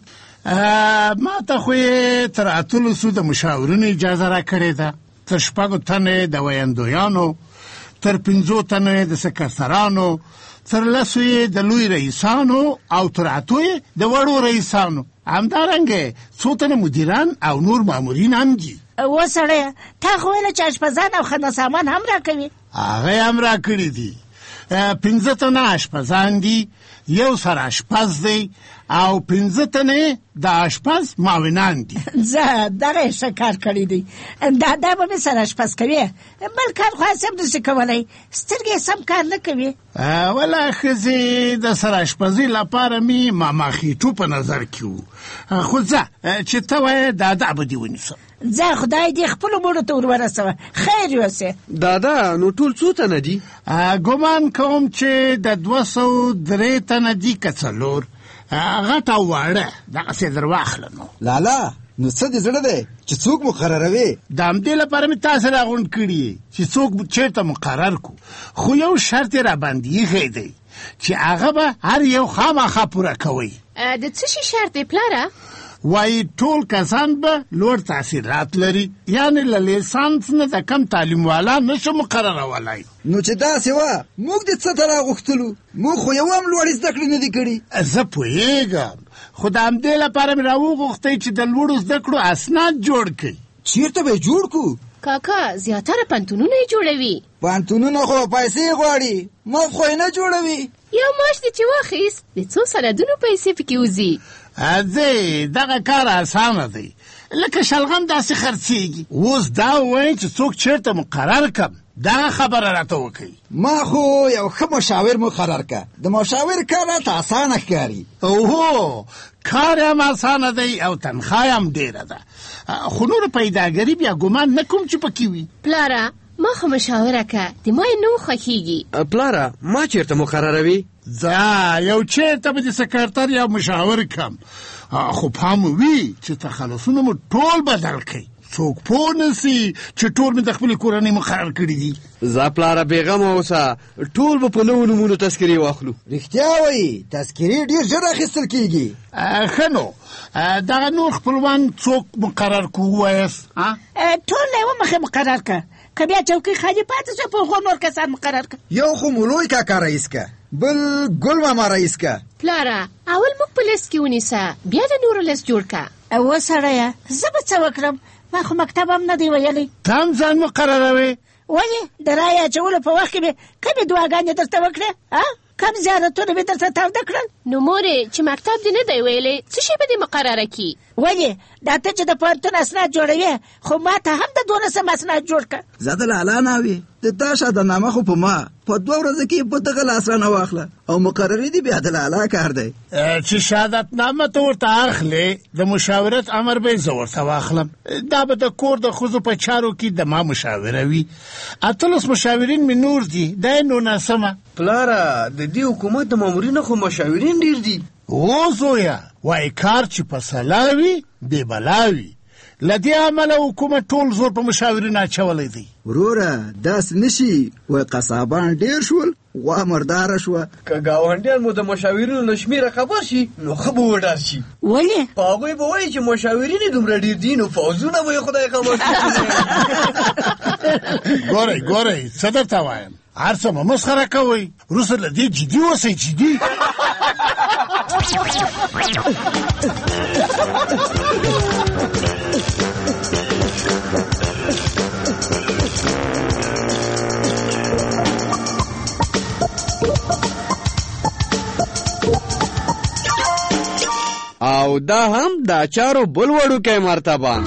ما ته خو یې تر 18 د مشاورینو اجازه راکړې ده، تر 6 تنه د ویاندویانو، تر 5 تنه د سکرترانو، تر 10 د لوی رئیسانو او تر 8 د وړو رئیسانو. همدارنګه څو تنه مدیران او نور مامورین هم دي. و سړیه تا خو ویله چې اشپزان او خدمه سامان هم راکوي. هغه هم راکړي دي. 15 تنه اشپزان دي، یو سر اشپز دی او 15 تنه د اشپز معاونان دي. زه دغه ښه کار کړی دی. دا به مې سر اشپز کوي، بل کار خو هسې هم نشي کولی، سترګې سم کار نه کوي. ولا ښځې د سر اشپزۍ لپاره مې ماما خیټو په نظر کې وو، خو ځه چې ته وایې دادا به دې ونیسم. ځه خدای دې خپلو مړو ته ور ورسوه، خیر یوسې. دادا نو ټول څو تنه دي؟ ګمان کوم چې د 203 تنه دي که څلور، غټ او واړه دغسې در واخله. نو لالا نو څه دې زړه دی چې څوک مقرروي؟ د همدې لپاره مې تاسې راغونډ کړي چې څوک چېرته مقرر کو، خو یو شرط یې راباندې ایښی دی چې هغه به هر یو خامخا پوره کوئ. د څه شي شرط دی پلاره؟ وایي ټول کسان به لوړ تحصیلات لري، یعنې له لیسانس نه د کم تعلیم والا نشو مقررولی. نو چې داسې وه موږ دې څه ته راغوښتلو؟ موږ خو یو هم لوړې زده کړې نه دي کړي. زه پوهېږم، خو د همدې لپاره مې راوغوښتی چې د لوړو زده کړو اسناد جوړ کړي. چېرته به یې جوړ کړو؟ کاکا زیاتره پوهنتونونه یې جوړوي. پوهنتونونه خو پیسې غواړي، مفت خو یې نه جوړوي. یو معاش دې چې واخیست د څو سندونو پیسې پکې وځي. دغه کار اسانه دی، لکه شلغم داسې خرڅېږي. اوس دا ووایي چې څوک چېرته مقرر کم، دغه خبره راته وکړي. ما خو یو ښه مشاور مقرر که. د مشاور کار راته اسانه ښکاري. اوهو کار هم اسانه دی او تنخواه هم ډېره ده، خو نور پیداګري بیا ګمان نه کوم چې پکې وي. پلاره ما خو مشاوره که د ما یې نوم خوښېږي. پلاره ما چېرته مقرروي؟ ځه یو چېرته به د سکرتر یا مشاور کم، خو پام وي چې تخلصونه مو ټول بدل کړئ، څوک پوه نسي چې ټول مې د خپلې کورنۍ مقرر کړي دي. ځه پلاره بېغمه اوسه، ټول به په نوو نومونو تذکرې واخلو. رښتیا وایي تذکرې ډېر ژر اخیستل کېږي. ښه نو دغه نور خپلوان څوک مقرر کو ووایاست؟ ټول له یوه مخې مقرر که، که بیا چوکۍ خالي پاتې شوه په هغو نور کسان مقرر که. یو خو مولوی کاکا رئیس که، بل ګل ماما رئیس که. پلاره اول موږ په لیست کې ونیسه، بیا د نورو لیست جوړ که. و سړیه زه به څه وکړم، ما خو مکتب هم نه دی ویلی. ته هم ځان مقرروې؟ ولې د رایې اچولو په وخت کې مې کمې دعاګانې درته وکړې، کم زیارتونه مې درته تاوده کړل. نو مورې چې مکتب دې نه دی ویلی، څه شی به دې مقرره کړي؟ ولې دا ته چې د پوهنتون اسناد جوړوې، خو ما ته هم د 12 اسناد جوړ کړه. زه د لالا ناوې د تا شهادتنامه خو په ما په 2 ورځو کې په دغه لاس رانه واخله او مقررې دي بیا د لالا کار دی. چې شهادتنامه ته ورته اخلې د مشاورت امر به زه ورته واخلم، دا به د کور د ښځو په چارو کې د ما مشاوره وي. 18 مشاورین مې نور دي، دا یې نو ناسمه. پلاره د دې حکومت د مامورینو خو مشاورین ډېر دي. او زویه وایي کار چې په سلا وي بې بلا وي، له دې امله حکومت ټول زور په مشاورینو اچولی دی. وروره داسې نشي، وایي قصابان ډېر شول، غوا مرداره شوه. که ګاونډیان مو د مشاورینو له شمېره خبر شي نو ښه به وډار شي. ولې؟ په هغوی به وایي چې مشاورین یې دومره ډېر دي نو فوزونه به یې خدای خبر شي. ګورئ څه درته وایم، هر څه مه مسخره کوئ، وروسته له دې جدي اوسئ. جدي او دا هم د اچارو بل وړوکی مرتبان.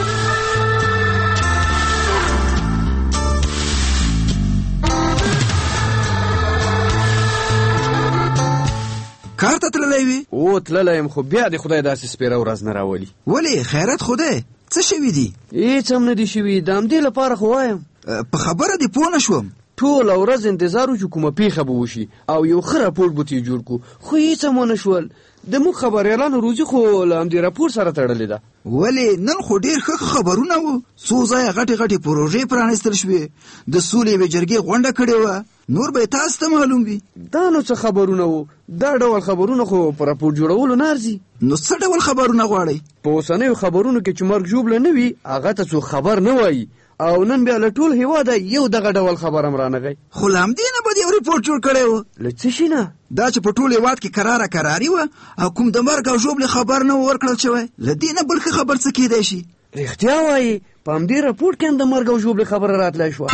کار ته تللی وي؟ او تللی یم، خو بیا د خدای داسې سپېره ورځ نه راولي. ولې خیرات خدای څه شوي دي؟ هېڅ هم نه دي شوي، د همدې لپاره خو وایم. په خبره دې پوه نه شوم. ټوله ورځ انتظار و چې کومه پیښه به وشي او یو ښه راپورټ به ترې جوړ کړو، خو هېڅ هم ونه شول. د موږ خبریالانو روزي خو له همدې راپور سره تړلې ده. ولې نن خو ډېر ښه خبرونه وو. څو ځایه غټې غټې پروژې پرانیستل شوې، د سولې یوې جرګې غونډه کړې وه. نور به یې تاسو ته معلوم وي. دا نو څه خبرونه وو؟ دا ډول خبرونه خو په راپور جوړولو نه ارزي. نو څه ډول خبرونه غواړئ؟ په اوسنیو خبرونو کې چې مرګ ژوبله نه وي هغه ته څوک خبر نه وایي، او نن بیا له ټول هېواده یو دغه ډول خبر هم رانغی. خو له همدې نه به دې یو ریپورټ جوړ کړی و. له څه شي نه؟ دا چې په ټول هېواد کې کراري وه او کوم د مرګ او ژوبلې خبر نه و ورکړل شوی. له دې نه بل ښه خبر څه کېدی شي؟ رښتیا وایي، په همدې راپورټ کې هم د مرګ او ژوبلې خبره راتلی شوه.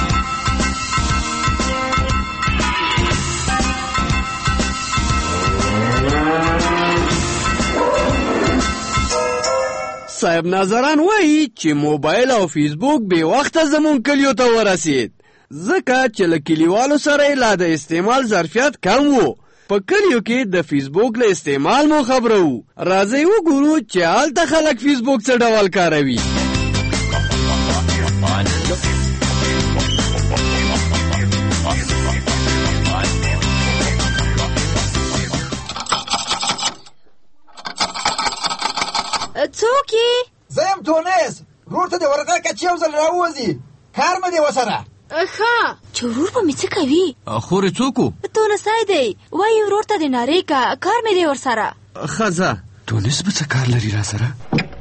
صاحب ناظران وایي چې موبایل او فیسبوک بې وخته زمون کلیو ته ورسید، ځکه چې له کلیوالو سره یې لا د استعمال ظرفیت کم و. په کلیو کې د فیسبوک له استعمال مو خبره وو. راځئ وګورو چې هلته خلک فیسبوک څه ډول کاروي. څوک یې؟ زه یم تونس. ورور ته دې ورغه که چې یو ځل راووځي، کار مې دی ورسره. ښه، چې ورور به مې څه کوي؟ خورې څوک و؟ تونسای دی، وایي ورور ته دې نارې که کار مې دی ورسره. ښه ځه، تونس به څه کار لري را سره؟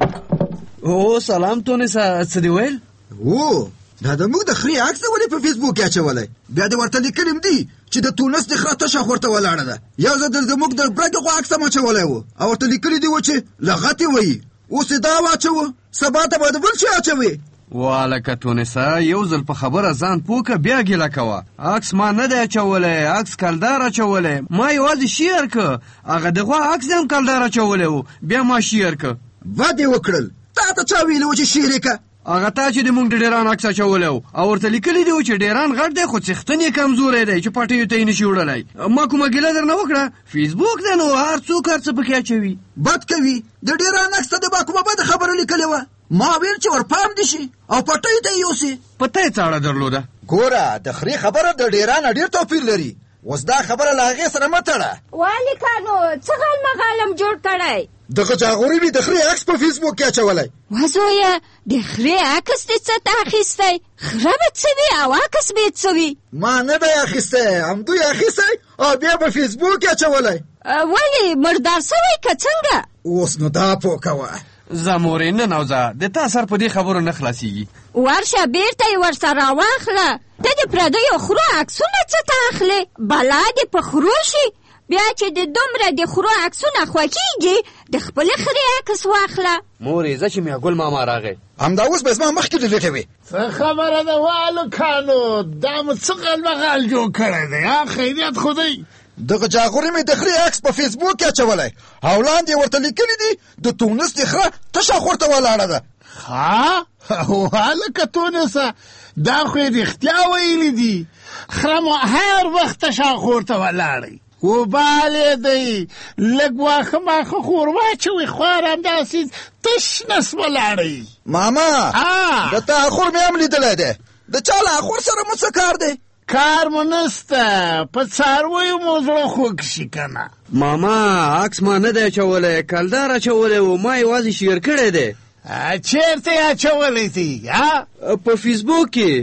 او سلام تونسه، څه دې ویل؟ او دا د موږ د خرې عکس ولې په فیسبوک کې اچولی؟ بیا دې ورته لیکلیم دي چې د تونس د خره تشه خورته ولاړه ده. یو ځل زموږ د برګ غوا عکس هم اچولی و او ورته لیکلي دي و چې لغتې وایي. اوس یې دا واچوه، سبا ته به د بل شي اچوي. والکه تونسه، یو ځل په خبره ځان پوه که بیا ګیله کوه. عکس ما نه دی اچولی، عکس کلدار اچولی. ما یوازې شیر که، هغه د غوا عکس دی هم کلدار اچولی و، بیا ما شیر که. بد یې وکړل. تا ته چا ویلي و چې شیر یې که؟ هغه تا چې د موږ د ډیران عکس اچولی و او ورته لیکلي دي چې ډیران غټ دی خو څښتن یې کمزوری دی چې پټیو ته یې نشي وړلی. ما کومه ګیله درنه وکړه؟ فیسبوک دی نو هر څوک هر څه پکې اچوي. بد کوي. د ډیران عکس ته د با کومه بده خبره لیکلې وه. ما ویل چې ورپام دي شي او پټیو ته یې یوسي. په ته یې څه اړه درلوده؟ ګوره، د خرې خبره د ډیران ډېر توپیر لري. اوس دا خبره له هغې سره مه تړه. والي کانو څه غالمغالم جوړ کړی؟ دغه جاغوري مې د خرې عکس په فیسبوک کې اچولی. وزویه، د خرې عکس دې څه ته اخیستی؟ خره به څه وي او عکس به یې څه وي؟ ما نه دی اخیستی، همدوی اخیستی او بیا په فیسبوک کې اچولی. ولې مردار سوی که څنګه؟ اوس نو دا پوه کوه. زه مورې نه نوځه، د تا سر په دې خبرو نه خلاصېږي. ورشه بیرته یې ورسره واخله. ته د پردیو خرو عکسونه څه ته اخلې؟ بلا دې په خرو شي. بیا چې د دومره د خرو عکسونه خوښېږي، د خپلې خرې عکس واخله. مورې زه چې میاګل ماما راغی، همدا اوس به زما مخکې ډیلیټ وي. څه خبره ده والو کانو؟ دا مو څه غلمغال جوړ کړی دی؟ خیریت خو دی؟ دغه جاغوري مې د خرې عکس په فیسبوک کې اچولی او لاندې ورته لیکلي دي د تونس د خره تشه خورته ولاړه ده. ها؟ هلکه تونسه، دا خو یې رښتیا ویلي دي. خره مو هر وخت تشه خورته ولاړئ. وبالې دی، لږ واښه ماښه خور واچوئ، خوار همداسې تش نس ولاړئ. ماما، د تا اخور مې هم لیدلی دی. د چا له اخور سره مو څه کار دی؟ کار مو نسته، په څارویو مو زړه خوږ شي که نه. ماما، عکس ما نه دی اچولی، کلدار اچولی و، ما یوازې شیر کړی دی. چیرته یې اچولی دی؟ په فیسبوک کې.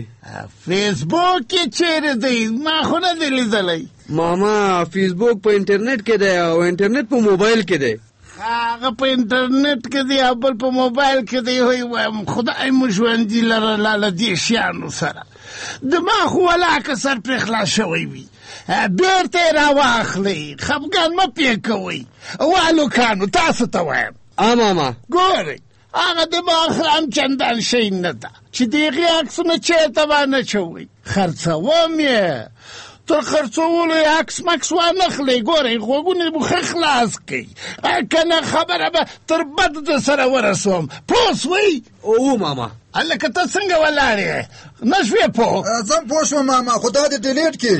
فیسبوک کې چیرې دی؟ ما خو نه دی لیدلی. ماما، فیسبوک په انټرنیټ کې دی او انټرنیټ په موبایل کې دی. هغه په انټرنیټ کې دی او بل په موبایل کې دی. وایم خدای مو ژوندي لرله له دې شیانو سره. دماغ خو ولاکه سر پرې خلاص شوی وي. بیرته یې راواخلئ، خفګان مه پرې کوئ. والو کانو تاسو ته وایم. ماما ګورئ، هغه دماغ هم چندان شی نه ده چې د هغې عکسونه چېرته به نه چوئ. خرڅوم یې، تر خرڅولو یې عکس مکس وانخلئ. ګورئ غوږونه مو ښه خلاص کړئ، که نه خبره به تر بد در سره ورسوم. پوه سوئ؟ او ماما. هلکه ته څنګه ولاړ یې؟ نه شوې پوه؟ زه پوه شوم ماما، خو دا دې ډیلیټ کړي.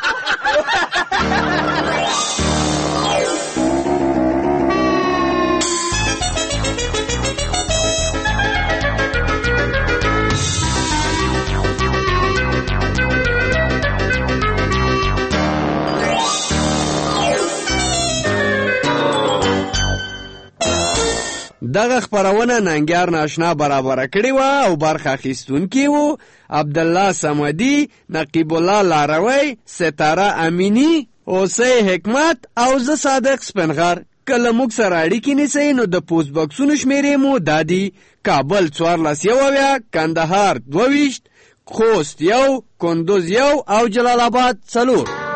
دغه خپرونه ننګیار ناشنا برابره کړې وه او برخه اخیستونکي وو عبدالله صمدي، نقیب الله لاروی، ستاره امینی، اوسی حکمت او زه صادق سپنغر. که له موږ سره اړیکې نیسئ نو د پوسټ بکسونو شمیرې مو دا دي: کابل 14 کندهار 22 خوست 1 کندوز 1 او جلال آباد 4.